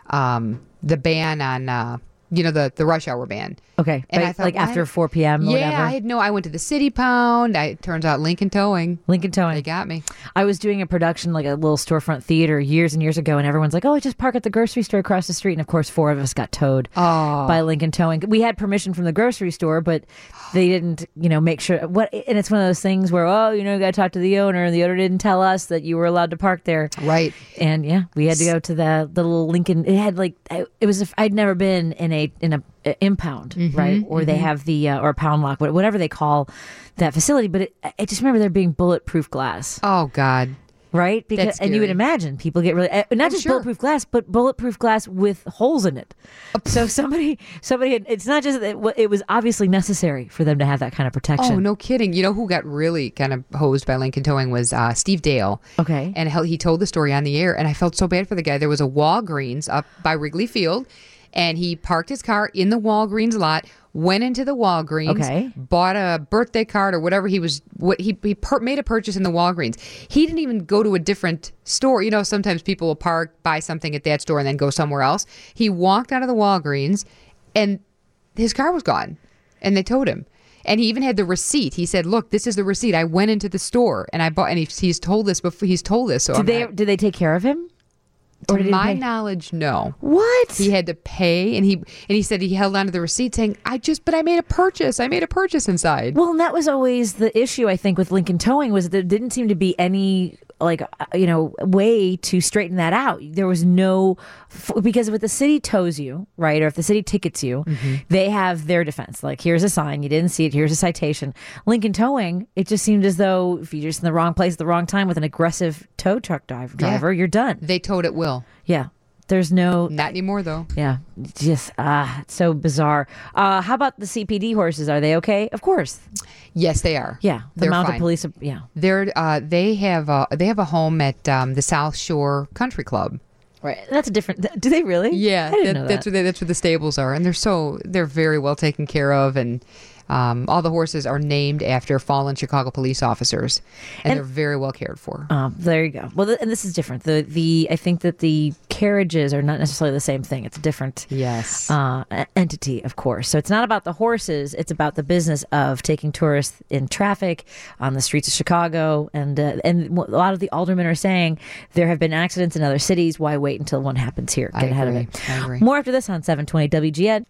um, the ban on, uh, you know, the the rush hour ban. Okay. And But I thought, like what? after four p.m. or Yeah, whatever? I had no. I went to the City Pound. I it turns out Lincoln Towing. Lincoln Towing. They got me. I was doing a production, like a little storefront theater years and years ago, and everyone's like, oh, just park at the grocery store across the street. And of course, four of us got towed Oh. by Lincoln Towing. We had permission from the grocery store, but they didn't, you know, make sure. What? And it's one of those things where, oh, you know, you got to talk to the owner, and the owner didn't tell us that you were allowed to park there. Right. And yeah, we had to go to the, the little Lincoln. It had like, it was, a, I'd never been in a, in a, a impound, right? Or they have the, uh, or a pound lock, whatever they call that facility. But it, I just remember there being bulletproof glass. Oh God. Right? Because That's and you would scary. imagine people get really uh, not Oh, just sure. bulletproof glass, but bulletproof glass with holes in it. So somebody, somebody, had, it's not just that it, wa- it was obviously necessary for them to have that kind of protection. Oh, no kidding. You know who got really kind of hosed by Lincoln Towing was uh, Steve Dale. Okay. And how he told the story on the air, and I felt so bad for the guy. There was a Walgreens up by Wrigley Field, and he parked his car in the Walgreens lot, went into the Walgreens, Okay. bought a birthday card or whatever he was, what he, he per, made a purchase in the Walgreens. He didn't even go to a different store. You know, sometimes people will park, buy something at that store, and then go somewhere else. He walked out of the Walgreens, and his car was gone, and they towed him. And he even had the receipt. He said, "Look, this is the receipt. I went into the store and I bought." And he, he's told this before. He's told this. So Did I'm they not- did they take care of him? to did he my pay? knowledge, no. What? He had to pay, and he and he said he held onto the receipt, saying, "I just, but I made a purchase. I made a purchase inside." Well, and that was always the issue, I think, with Lincoln Towing was that there didn't seem to be any, like, uh, you know, way to straighten that out. There was no, f- because if the city tows you, right, or if the city tickets you, they have their defense. Like, here's a sign, you didn't see it, here's a citation. Lincoln Towing, it just seemed as though if you're just in the wrong place at the wrong time with an aggressive tow truck drive, driver, you're done. They towed at will. Yeah. There's no, Not anymore, though. yeah, just, ah, it's so bizarre. Uh, how about the C P D horses? Are they okay? Of course. Yes, they are. Yeah. The They're mounted fine. police, yeah. They're uh, they have a, they have a home at um, the South Shore Country Club. Right. That's a different. Do they really? Yeah, I didn't that- know that. that's where they, that's where the stables are, and they're so they're very well taken care of, and um, all the horses are named after fallen Chicago police officers, and, And- they're very well cared for. Um, there you go. Well, th- and this is different. The the I think that the carriages are not necessarily the same thing. It's a different Yes. uh, e- entity, of course. So it's not about the horses. It's about the business of taking tourists in traffic on the streets of Chicago. And uh, and what a lot of the aldermen are saying there have been accidents in other cities. Why wait until one happens here? Get I ahead agree. of it. I agree. More after this on seven twenty W G N.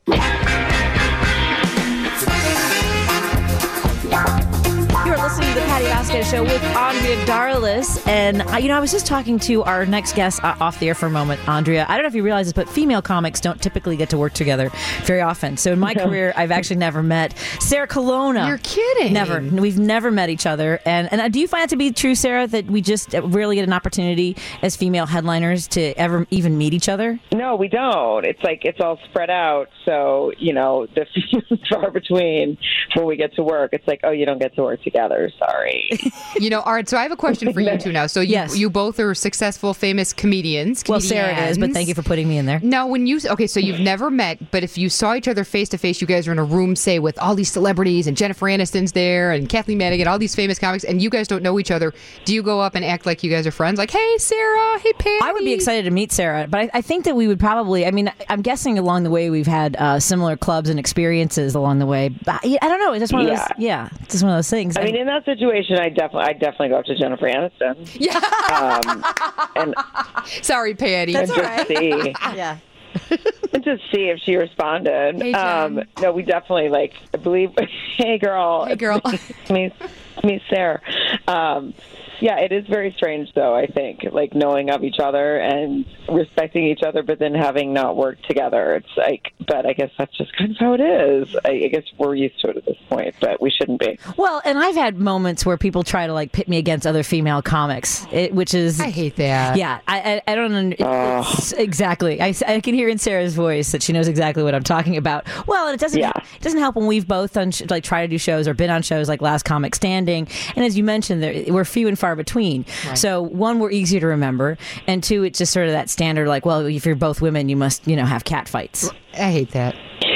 You are listening to the Patty Vasquez Show with Andrea Darlis. And, uh, you know, I was just talking to our next guest uh, off the air for a moment, Andrea. I don't know if you realize this, but female comics don't typically get to work together very often. So in my career, I've actually never met Sarah Colonna. You're kidding. Never. We've never met each other. And, and uh, do you find it to be true, Sarah, that we just rarely get an opportunity as female headliners to ever even meet each other? No, we don't. It's like it's all spread out. So, you know, the few far between when we get to work, it's like, oh, you don't get to work together. Sorry. You know, all right, so I have a question for you two now. So you, Yes. you both are successful, famous comedians. Well, Sarah is, but thank you for putting me in there. Now, when you, okay, so you've never met, but if you saw each other face to face, you guys are in a room, say, with all these celebrities and Jennifer Aniston's there and Kathleen Madigan, all these famous comics, and you guys don't know each other, do you go up and act like you guys are friends? Like, hey, Sarah, hey, Patty. I would be excited to meet Sarah, but I, I think that we would probably, I mean, I'm guessing along the way we've had uh, similar clubs and experiences along the way. But I I don't know. It's just one of Yeah. those, yeah, it's just one of those things. I mean, in that situation, I definitely, I definitely go up to Jennifer Aniston. Yeah. Um, and Sorry, Patty. That's and all just right. see, yeah. and just see if she responded. Hey, Jen. um, no, we definitely like. I believe. Hey, girl. Hey, girl. It's me, it's me, Sarah. Um, yeah, it is very strange, though. I think like knowing of each other and respecting each other, but then having not worked together. It's like, but I guess that's just kind of how it is. I, I guess we're used to it at this point, but we shouldn't be. Well, and I've had moments where people try to like pit me against other female comics, it, which is I hate that. Yeah, I, I, I don't under- it's- exactly. I, I can hear in Sarah's voice that she knows exactly what I'm talking about. Well, and it doesn't Yeah. it doesn't help when we've both done sh- like try to do shows or been on shows like Last Comic Standing, and as you mentioned, there, we're few and far between. Right. So one, we're easier to remember, and two, it's just sort of that standard like, well, if you're both women, you must you know have cat fights. I hate that.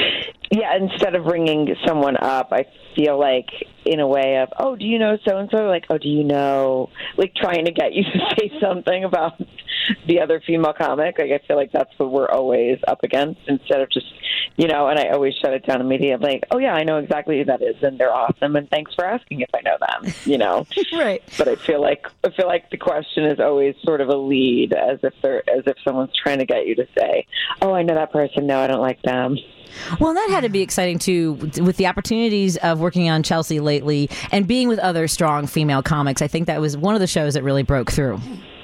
Yeah, instead of bringing someone up, I feel like in a way of, oh, do you know so-and-so? Like, oh, do you know, like trying to get you to say something about the other female comic. Like, I feel like that's what we're always up against instead of just, you know, and I always shut it down immediately. I'm like, oh, yeah, I know exactly who that is, and they're awesome, and thanks for asking if I know them, you know. Right. But I feel like I feel like the question is always sort of a lead, as if they're as if someone's trying to get you to say, oh, I know that person. No, I don't like them. Well, that had to be exciting too, with the opportunities of working on Chelsea lately and being with other strong female comics. I think that was one of the shows that really broke through.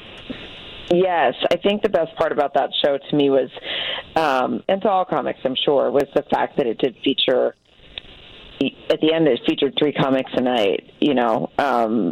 Yes, I think the best part about that show to me was, um, and to all comics, I'm sure, was the fact that it did feature. At the end, it featured three comics a night. You know, um,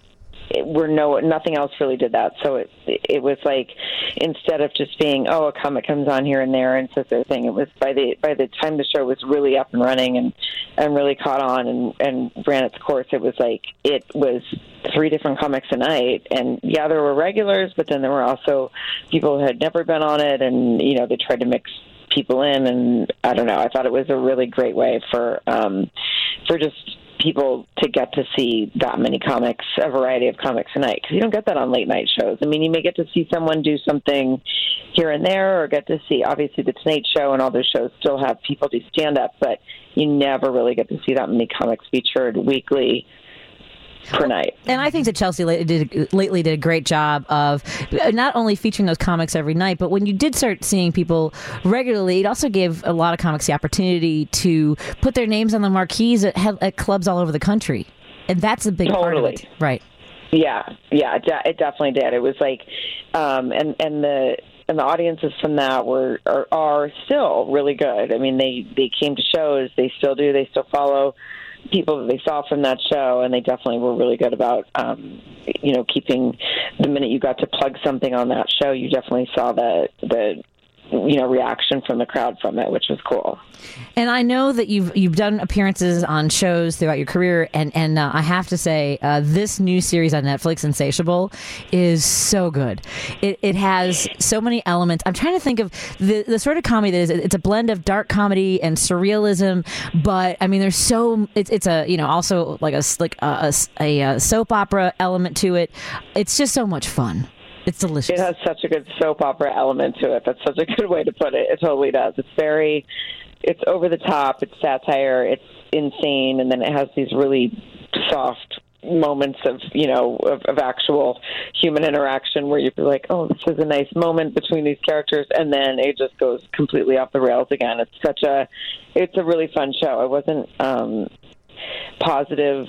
it, we're no nothing else really did that. So it it was like instead of just being oh a comic comes on here and there and says their thing, it was by the by the time the show was really up and running and and really caught on and and ran its course. It was like it was three different comics a night, and yeah, there were regulars, but then there were also people who had never been on it, and you know they tried to mix people in, and I don't know. I thought it was a really great way for um, for just people to get to see that many comics, a variety of comics a night, because you don't get that on late night shows. I mean, you may get to see someone do something here and there, or get to see, obviously, the Tonight Show and all those shows still have people do stand-up, but you never really get to see that many comics featured weekly per night. And I think that Chelsea lately did, lately did a great job of not only featuring those comics every night, but when you did start seeing people regularly, it also gave a lot of comics the opportunity to put their names on the marquees at, at clubs all over the country. And that's a big part of Totally. it. Right. Yeah, yeah, it, de- it definitely did. It was like, um, and and the and the audiences from that were are, are still really good. I mean, they they came to shows, they still do, they still follow people that they saw from that show, and they definitely were really good about, um, you know, keeping the minute you got to plug something on that show, you definitely saw the the you know reaction from the crowd from it, which was cool. And I know that you've you've done appearances on shows throughout your career, and and uh, I have to say, uh, this new series on Netflix, Insatiable, is so good. It it has so many elements. I'm trying to think of the the sort of comedy that is. It's a blend of dark comedy and surrealism, but I mean, there's so it's it's a you know also like a like a, a, a soap opera element to it. It's just so much fun. It's delicious. It has such a good soap opera element to it. That's such a good way to put it. It totally does. It's very, it's over the top. It's satire. It's insane. And then it has these really soft moments of, you know, of, of actual human interaction where you're like, oh, this is a nice moment between these characters. And then it just goes completely off the rails again. It's such a, it's a really fun show. I wasn't um, positive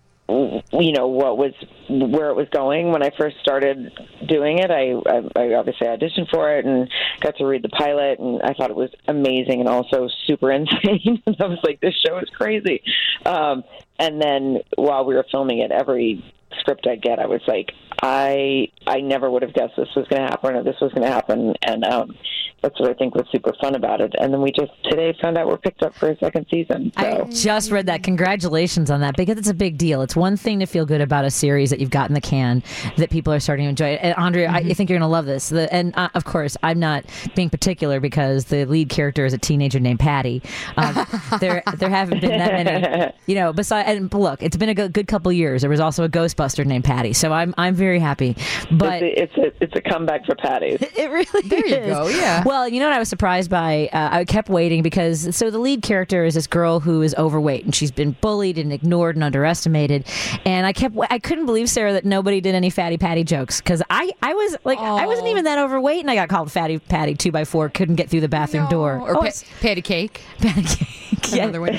you know what was where it was going when I first started doing it. I, I, I obviously auditioned for it and got to read the pilot, and I thought it was amazing and also super insane. And I was like, this show is crazy. Um, and then while we were filming it, every script I get, I was like, I I never would have guessed this was going to happen or this was going to happen, and um, that's what I think was super fun about it. And then we just today found out we're picked up for a second season. So. I just read that. Congratulations on that, because it's a big deal. It's one thing to feel good about a series that you've got in the can that people are starting to enjoy. And Andrea, mm-hmm. I, I think you're going to love this. The, and uh, of course, I'm not being particular because the lead character is a teenager named Patty. Um, there, there haven't been that many. You know, besides, and look, it's been a good, good couple years. There was also a Ghostbuster named Patty, so I'm I'm very happy. But it's a, it's a, it's a comeback for Patty. It really there is. you go. Yeah. Well, you know what I was surprised by? Uh, I kept waiting because so the lead character is this girl who is overweight and she's been bullied and ignored and underestimated. And I kept I couldn't believe, Sarah, that nobody did any Fatty Patty jokes, because I, I was like oh. I wasn't even that overweight and I got called Fatty Patty two by four. Couldn't get through the bathroom no. door. Or oh, pa- patty cake. Patty cake. Yeah. Another one.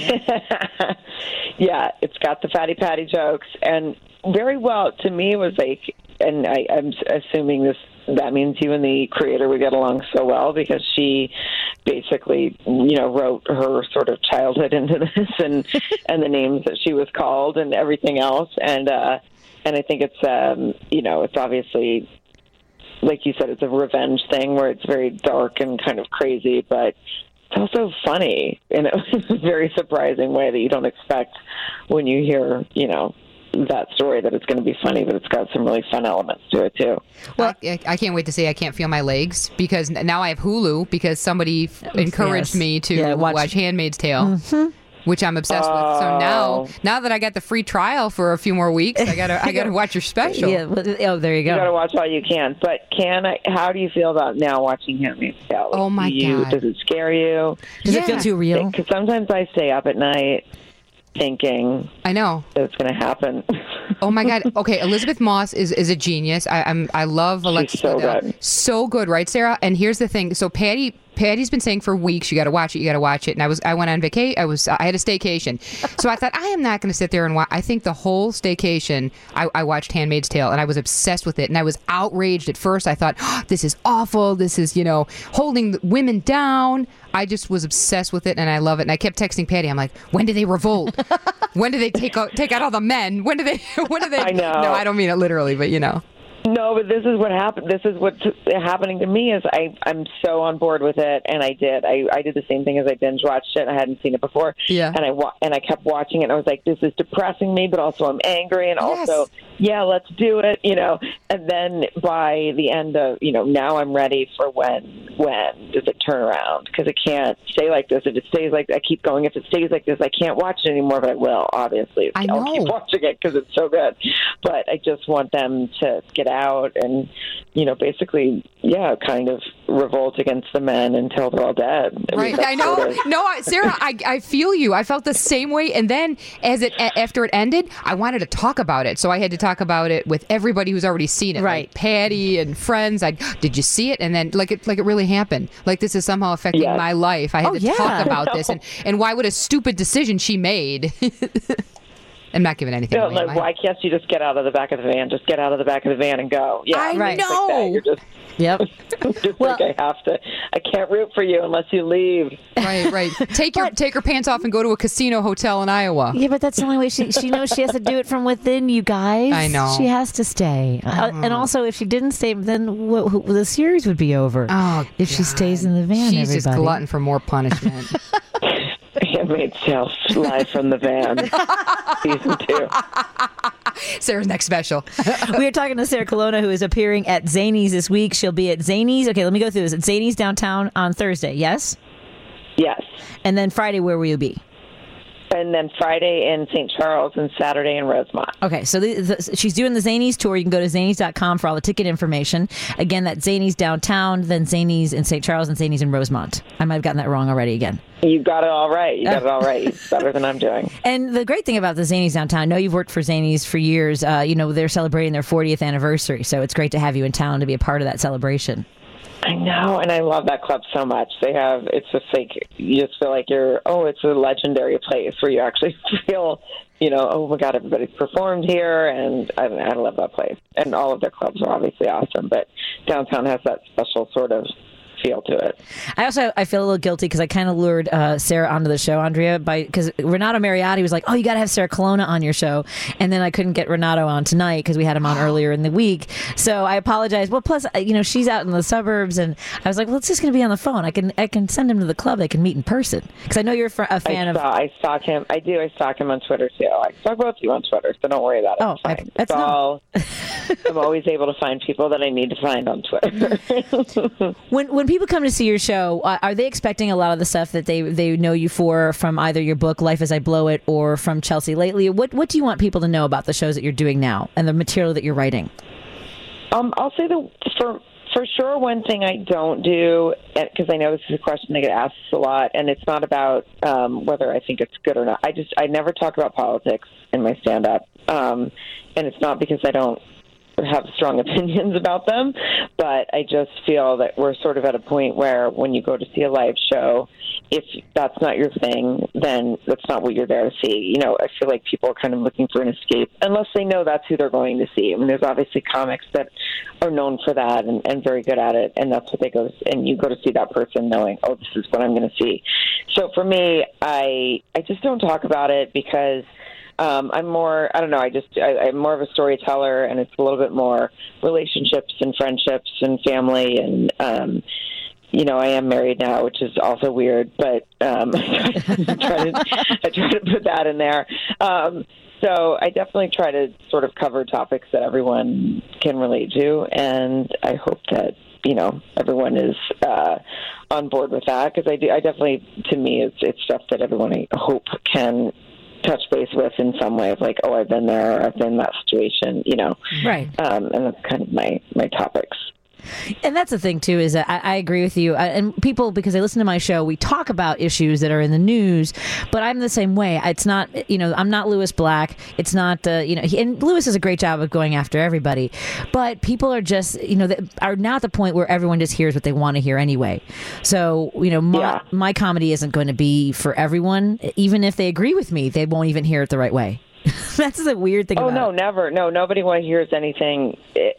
Yeah, it's got the Fatty Patty jokes, and very well to me it was like, and I, I'm assuming this that means you and the creator would get along so well, because she basically, you know, wrote her sort of childhood into this and and the names that she was called and everything else, and uh, and I think it's um, you know, it's obviously, like you said, it's a revenge thing where it's very dark and kind of crazy, but it's also funny in a very surprising way that you don't expect when you hear, you know, that story, that it's going to be funny, but it's got some really fun elements to it too. Well, I, I can't wait to say I can't feel my legs, because now I have Hulu because somebody f- encouraged yes. me to yeah, watch. watch Handmaid's Tale. Mm-hmm. Which I'm obsessed oh. with. So now, now that I got the free trial for a few more weeks, I gotta, I gotta watch your special. Yeah. Well, oh, there you go. You got to watch all you can. But can I? How do you feel about now watching Handmaid's Tale? Oh my do you, God. Does it scare you? Does Yeah. it feel too real? Because sometimes I stay up at night thinking I know. that it's going to happen. Oh my God. Okay, Elizabeth Moss is, is a genius. I, I'm I love Alexis so Bledel. good. So good, right, Sarah? And here's the thing. So Patty. Patty's been saying for weeks, you got to watch it, you got to watch it. And I was, I went on vacation. I was, I had a staycation, so I thought I am not going to sit there and watch. I think the whole staycation, I, I watched Handmaid's Tale, and I was obsessed with it. And I was outraged at first. I thought, oh, this is awful. This is, you know, holding the women down. I just was obsessed with it, and I love it. And I kept texting Patty. I'm like, when do they revolt? When do they take out, take out all the men? When do they? When do they? I know. No, I don't mean it literally, but you know. No, but this is what happened. This is what's happening to me is I, I'm so on board with it, and I did. I, I did the same thing as I binge watched it. I hadn't seen it before, Yeah. and I wa- and I kept watching it. And I was like, this is depressing me, but also I'm angry, and Yes. also, yeah, let's do it, you know. And then by the end of, you know, now I'm ready for when when does it turn around? Because it can't stay like this. If it stays like, I keep going. If it stays like this, I can't watch it anymore. But I will, obviously. I I'll know. keep watching it because it's so good. But I just want them to get out and, you know, basically, yeah, kind of revolt against the men until they're all dead. I mean, Right, that's I know. sort of- No, I- Sarah, I, I feel you. I felt the same way. And then, as it a- after it ended, I wanted to talk about it, so I had to talk about it with everybody who's already seen it, Right. Like Patty and friends. I did you see it? And then, like it, like it really happened. Like this is somehow affecting Yes. my life. I had Oh, to yeah. talk about this, and and why would a stupid decision she made? I'm not giving anything No, away. like, am I? why can't you just get out of the back of the van? Just get out of the back of the van and go. Yeah, I Right. things like that. know. You're just, Yep. just Well- like, I have to. I can't root for you unless you leave. Right, right. Take your take her pants off and go to a casino hotel in Iowa. Yeah, but that's the only way she she knows she has to do it from within. You guys, I know. she has to stay. Uh, and also, if she didn't stay, then what, who, the series would be over. Oh, if she stays in the van, She's just everybody. glutton for more punishment. Handmaid's Tale live from the van, season two. Sarah's next special. We are talking to Sarah Colonna, who is appearing at Zanies this week. She'll be at Zanies. Okay, let me go through this. At Zanies downtown on Thursday, yes? Yes. And then Friday, where will you be? And then Friday in Saint Charles and Saturday in Rosemont. Okay, so the, the, she's doing the Zanies tour. You can go to zanies dot com for all the ticket information. Again, that's Zanies downtown, then Zanies in Saint Charles, and Zanies in Rosemont. I might have gotten that wrong already again. You got it all right. You got it all right. It's better than I'm doing. And the great thing about the Zanies downtown, I know you've worked for Zanies for years. Uh, you know, they're celebrating their fortieth anniversary, so it's great to have you in town to be a part of that celebration. I know, and I love that club so much. They have, it's just like, you just feel like you're, oh, it's a legendary place where you actually feel, you know, oh my God, everybody's performed here, and I, I love that place. And all of their clubs are obviously awesome, but downtown has that special sort of feel to it. I also I feel a little guilty because I kind of lured uh, Sarah onto the show, Andrea, by because Renato Mariotti was like, "Oh, you got to have Sarah Colonna on your show," and then I couldn't get Renato on tonight because we had him on earlier in the week. So I apologize. Well, plus uh, you know she's out in the suburbs, and I was like, "Well, it's just going to be on the phone. I can I can send him to the club. They can meet in person." Because I know you're a, fr- a fan I of. Saw, I stalk him. I do. I stalk him on Twitter too. I stalk both of you on Twitter, so don't worry about it. Oh, it's fine. I, that's it's no. all. I'm always able to find people that I need to find on Twitter. When when people come to see your show, uh, are they expecting a lot of the stuff that they, they know you for from either your book Life as I Blow It or from Chelsea Lately? What what do you want people to know about the shows that you're doing now and the material that you're writing? Um, I'll say the for for sure one thing I don't do, because I know this is a question I get asked a lot, and it's not about um, whether I think it's good or not. I just I never talk about politics in my stand up, um, and it's not because I don't have strong opinions about them, but I just feel that we're sort of at a point where when you go to see a live show, if that's not your thing, then that's not what you're there to see. You know, I feel like people are kind of looking for an escape unless they know that's who they're going to see. I mean, there's obviously comics that are known for that and, and very good at it, and that's what they go to, and you go to see that person knowing, oh, this is what I'm going to see. So for me, I I just don't talk about it because Um, I'm more, I don't know, I just, I, I'm more of a storyteller, and it's a little bit more relationships and friendships and family. And, um, you know, I am married now, which is also weird, but um, I, try to, I try to put that in there. Um, so I definitely try to sort of cover topics that everyone can relate to, and I hope that, you know, everyone is uh, on board with that, because I do, I definitely, to me, it's, it's stuff that everyone, I hope, can touch base with in some way of like, oh, I've been there, or I've been in that situation, you know. Right. Um, and that's kind of my, my topics. And that's the thing, too, is that I, I agree with you. I, and people, because they listen to my show, we talk about issues that are in the news, but I'm the same way. It's not, you know, I'm not Lewis Black. It's not, uh, you know, he, and Lewis does a great job of going after everybody. But people are just, you know, are now at the point where everyone just hears what they want to hear anyway. So, you know, my, Yeah. my comedy isn't going to be for everyone. Even if they agree with me, they won't even hear it the right way. That's the weird thing Oh, about no, it. never. No, nobody want to hears anything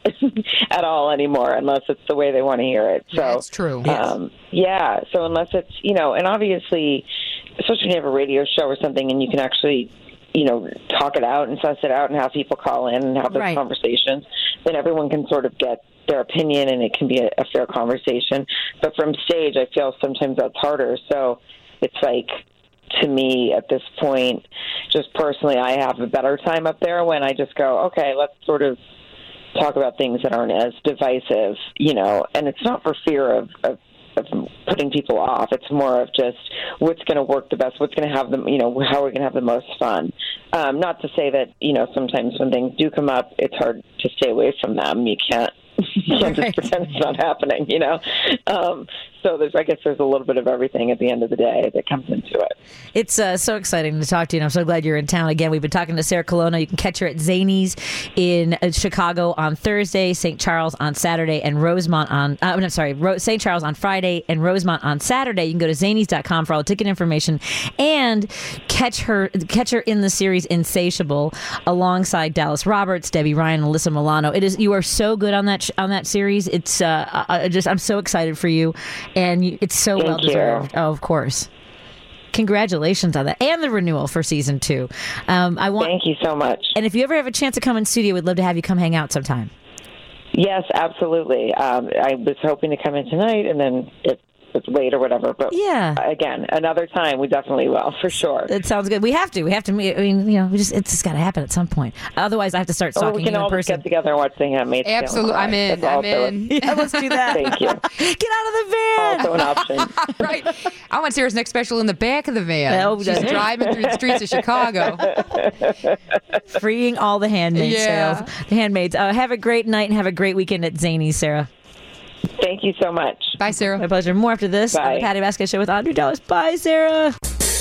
at all anymore unless it's the way they want to hear it. So That's true. Um, yeah, so unless it's, you know, and obviously, especially when you have a radio show or something and you can actually, you know, talk it out and suss it out and have people call in and have those Right. conversations, then everyone can sort of get their opinion and it can be a, a fair conversation. But from stage, I feel sometimes that's harder. So it's like, to me, at this point, just personally, I have a better time up there when I just go, okay, let's sort of talk about things that aren't as divisive, you know, and it's not for fear of, of, of putting people off. It's more of just what's going to work the best, what's going to have them, you know, how we're going to have the most fun. Um, not to say that, you know, sometimes when things do come up, it's hard to stay away from them. You can't, you can't Right. just pretend it's not happening, you know. Um, so there's, I guess there's a little bit of everything at the end of the day that comes into it. It's uh, so exciting to talk to you, and I'm so glad you're in town again. We've been talking to Sarah Colonna. You can catch her at Zanies in uh, Chicago on Thursday, Saint Charles on Saturday, and Rosemont on, uh, no, sorry, Ro- Saint Charles on Friday and Rosemont on Saturday. You can go to zanies dot com for all the ticket information and catch her catch her in the series Insatiable alongside Dallas Roberts, Debbie Ryan, and Alyssa Milano. It is, you are so good on that sh- on that series. It's uh, I, I just I'm so excited for you, and you, it's so Thank well deserved. you. Oh, of course. Congratulations on that, and the renewal for season two. Um, I want, Thank you so much. and if you ever have a chance to come in studio, we'd love to have you come hang out sometime. Yes, absolutely. Um, I was hoping to come in tonight, and then it, it's late or whatever. But Yeah. again, another time, we definitely will, for sure. It sounds good. We have to. We have to meet. I mean, you know, we just it's just got to happen at some point. Otherwise, I have to start Or stalking we can you in all just person. get together and watch The Handmaid's Tale. Absolutely. I'm in. That's I'm also- in. Yeah, let's do that. Thank you. Get out of the van. Also an option. Right. I want Sarah's next special in the back of the van. Oh, She's that's- driving through the streets of Chicago. Freeing all the handmaids. Yeah. Sales. The handmaids. Uh, have a great night and have a great weekend at Zanies, Sarah. Thank you so much. Bye, Sarah. My pleasure. More after this on Bye. the Patty Vasquez Show with Andrew Dallas. Bye, Sarah.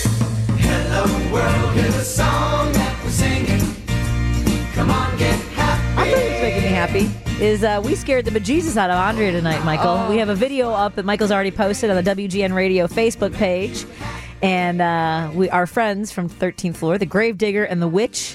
Hello world, here's a song that we're singing. Come on, get happy. I'll tell you what's making me happy is uh, we scared the bejesus out of Andrea tonight, Michael. We have a video up that Michael's already posted on the W G N Radio Facebook page. And uh, we our friends from thirteenth Floor, the Gravedigger and the Witch,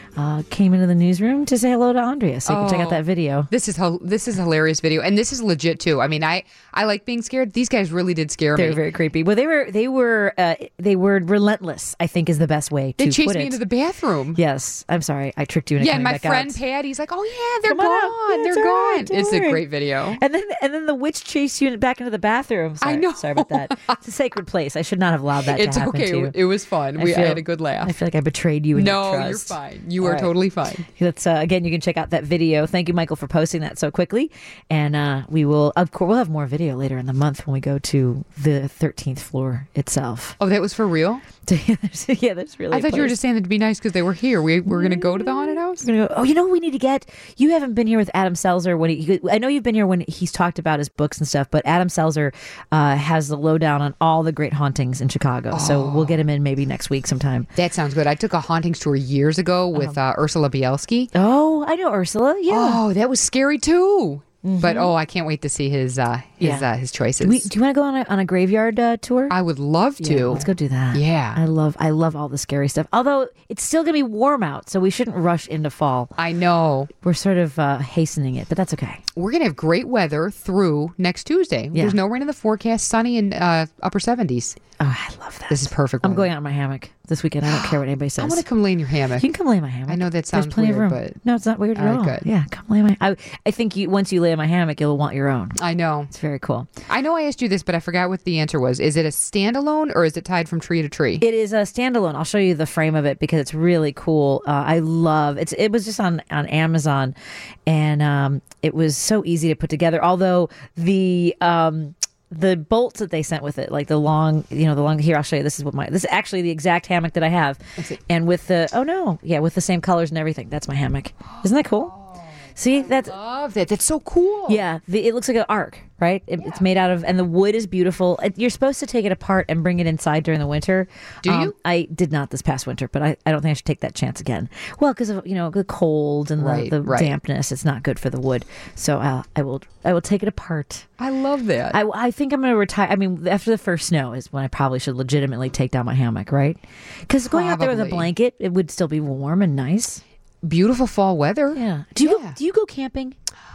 uh, came into the newsroom to say hello to Andrea. So you can check out Oh. that video. This is hel- this is a hilarious video, and this is legit too. I mean, I I like being scared. These guys really did scare They me. were very creepy. Well, they were they were uh, they were relentless, I think is the best way to they chased put me it. into the bathroom. Yes, I'm sorry, I tricked you into Yeah, and coming my back friend out. Patty's like, "Oh yeah, they're Come on out. gone. Yeah, they're it's all gone." right, don't It's a worry. great video. And then and then the witch chased you back into the bathroom. Sorry, I know. Sorry about that. It's a sacred place. I should not have allowed that It's to happen okay. to you. It was fun. I We I feel- had a good laugh. I feel like I betrayed you. In no, your you're trust. fine. You All are right. totally fine. That's uh, again. You can check out that video. Thank you, Michael, for posting that so quickly. And uh, we will, of course, we'll have more video later in the month when we go to the thirteenth floor itself. Oh, that was for real? yeah, that's really. I a thought you were place. just saying that to be nice because they were here. We were going to go to the haunted house. We're gonna go, oh, you know what we need to get? You haven't been here with Adam Selzer when he, I know you've been here when he's talked about his books and stuff, but Adam Selzer uh, has the lowdown on all the great hauntings in Chicago. So we'll get him in maybe next week sometime. That sounds good. I took a hauntings tour years ago with uh, Ursula Bielski. Oh, I know Ursula. Yeah. Oh, that was scary too. But oh, I can't wait to see his uh, his Yeah. uh, his choices. Do, we, do you want to go on a, on a graveyard uh, tour? I would love to. Yeah, let's go do that. Yeah. I love I love all the scary stuff. Although it's still gonna be warm out, so we shouldn't rush into fall. I know. We're sort of uh, hastening it, but that's okay. We're going to have great weather through next Tuesday. Yeah. There's no rain in the forecast, sunny and uh, upper seventies. Oh, I love that. This is perfect. I'm weather. going out in my hammock this weekend. I don't care what anybody says. I want to come lay in your hammock. You can come lay in my hammock. I know that There's sounds plenty weird, of room. but No, it's not weird at All right, all. good. Yeah, come lay in my. I, I think you once you lay in my hammock, you'll want your own. I know. It's very cool. I know I asked you this, but I forgot what the answer was. Is it a standalone or is it tied from tree to tree? It is a standalone. I'll show you the frame of it because it's really cool. Uh, I love it's. It was just on on Amazon, and um, it was so easy to put together. Although the um, the bolts that they sent with it, like the long, you know, the long. Here, I'll show you. This is what my. This is actually the exact hammock that I have, and with the. Oh no, yeah, with the same colors and everything. That's my hammock. Isn't that cool? See, that's Love that. That's so cool. yeah. The, it looks like an arc, right? It, It's made out of, and the wood is beautiful. It, you're supposed to take it apart and bring it inside during the winter. Do you? I did not this past winter, but I, I don't think I should take that chance again. Well, because of you know the cold and the, Right, the right. dampness, it's not good for the wood. So uh, I will I will take it apart. I love that. I, I think I'm going to retire. I mean, after the first snow is when I probably should legitimately take down my hammock, right? Because going out there with a Probably. blanket, it would still be warm and nice. Beautiful fall weather. Yeah. Do you Yeah. go, do you go camping?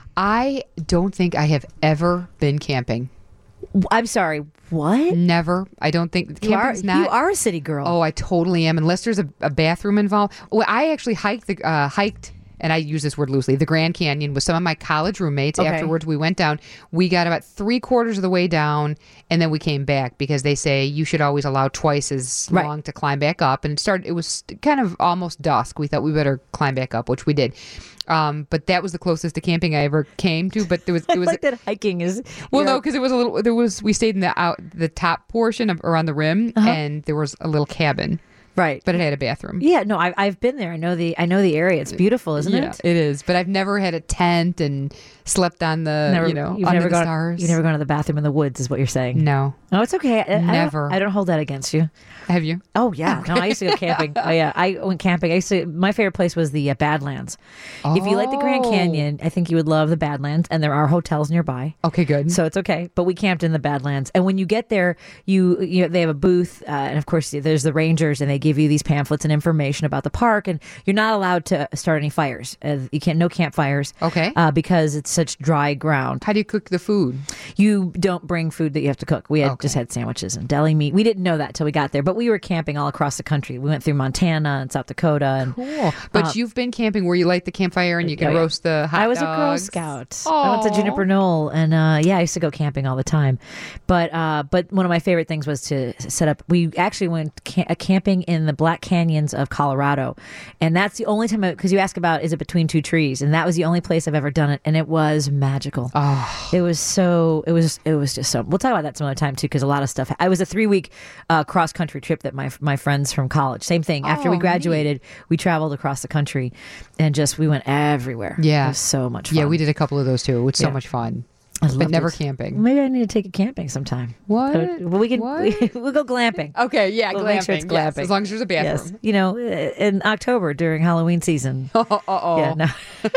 I don't think I have ever been camping. I'm sorry. What? Never. I don't think You are, camping's not. you are a city girl. Oh, I totally am. Unless there's a, a bathroom involved. Well, I actually hiked the uh, hiked, and I use this word loosely, the Grand Canyon with some of my college roommates. Okay. Afterwards, we went down. We got about three quarters of the way down, and then we came back because they say you should always allow twice as Right. long to climb back up. And it started. It was kind of almost dusk. We thought we better climb back up, which we did. Um, but that was the closest to camping I ever came to. But there was I it was like that hiking is. well, you're- no, because it was a little. There was we stayed in the out the top portion of around the rim, and there was a little cabin, right. but it had a bathroom. Yeah, no, I've I've been there. I know the I know the area. It's beautiful, isn't yeah, it? it is. But I've never had a tent and slept on the Never, you know you've under never the gone. stars. You've never gone to the bathroom in the woods, is what you're saying. No, No, it's okay. I, I don't- Never. I don't, hold that against you. have you? Oh yeah, no, I used to go camping. Oh yeah, I went camping. I used to. My favorite place was the uh, Badlands. If you like the Grand Oh. Canyon, I think you would love the Badlands, and there are hotels nearby. Okay, good. So it's okay, but we camped in the Badlands, and when you get there, you you know, they have a booth, uh, and of course there's the rangers, and they give you these pamphlets and information about the park, and you're not allowed to start any fires. Uh, you can't no campfires, Okay. uh, because it's such dry ground. How do you cook the food? You don't bring food that you have to cook. We had Okay. just had sandwiches and deli meat. We didn't know that till we got there, but we were camping all across the country. We went through Montana and South Dakota, and Cool. But Uh, you've been camping where you light the campfire and you can Oh, yeah. roast the hot I was a Girl dogs. Scout. I went to Aw. Juniper Knoll, and uh, yeah, I used to go camping all the time. But uh, but one of my favorite things was to set up. We actually went ca- uh, camping in the Black Canyons of Colorado, and that's the only time because you ask about is it between two trees, and that was the only place I've ever done it, and it was magical. Oh, It was so. It was. It was just so. We'll talk about that some other time too, because a lot of stuff. I was a three week uh, cross country trip that my my friends from college. Same thing. After we Oh, graduated, we traveled across the country, and just we went everywhere. Yeah. It was so much fun. yeah, we did a couple of those too. It was so Yeah. much fun. I But loved never it. camping. Maybe I need to take it camping sometime. What? Uh, Well, we can. What? We, we'll go glamping. Okay, yeah, We'll glamping. make sure it's Yes, glamping. as long as there's a Yes, bathroom. you know, uh, in October during Halloween season. Uh oh. Yeah, no.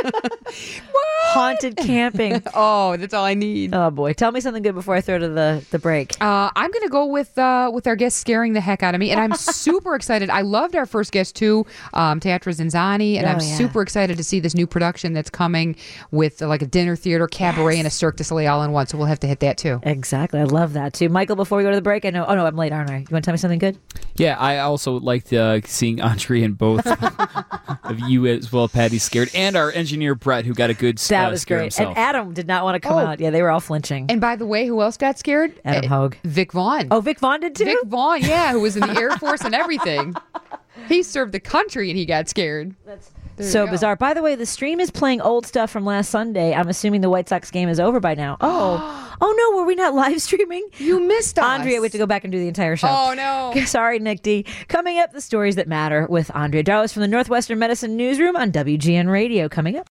Haunted camping. Oh, that's all I need. Oh boy, tell me something good before I throw to the the break. Uh, I'm going to go with uh, with our guest scaring the heck out of me, and I'm super excited. I loved our first guest too, um, Teatro Zinzani, and Oh, I'm yeah. super excited to see this new production that's coming with uh, like a dinner theater, cabaret, and a Cirque du Soleil all in one. So we'll have to hit that too. Exactly, I love that too. Michael, before we go to the break, I know. Oh no, I'm late, aren't I? You want to tell me something good? Yeah, I also liked uh, seeing Andre and both of you as well, Patty, scared, and our engineer Brett, who got a good That uh, was scare great. himself. And Adam did not want to come Oh. out. Yeah, they were all flinching. And by the way, who else got scared? Adam Uh, Hogue. Vic Vaughn. Oh, Vic Vaughn did too. Vic Vaughn, yeah, who was in the Air Force and everything. He served the country and he got scared. There So you go. bizarre. By the way, the stream is playing old stuff from last Sunday. I'm assuming the White Sox game is over by now. Oh, oh no, were we not live streaming? You missed us. Andrea, we have to go back and do the entire show. Oh, no. Sorry, Nick D. Coming up, the stories that matter with Andrea Darlis from the Northwestern Medicine Newsroom on W G N Radio. Coming up.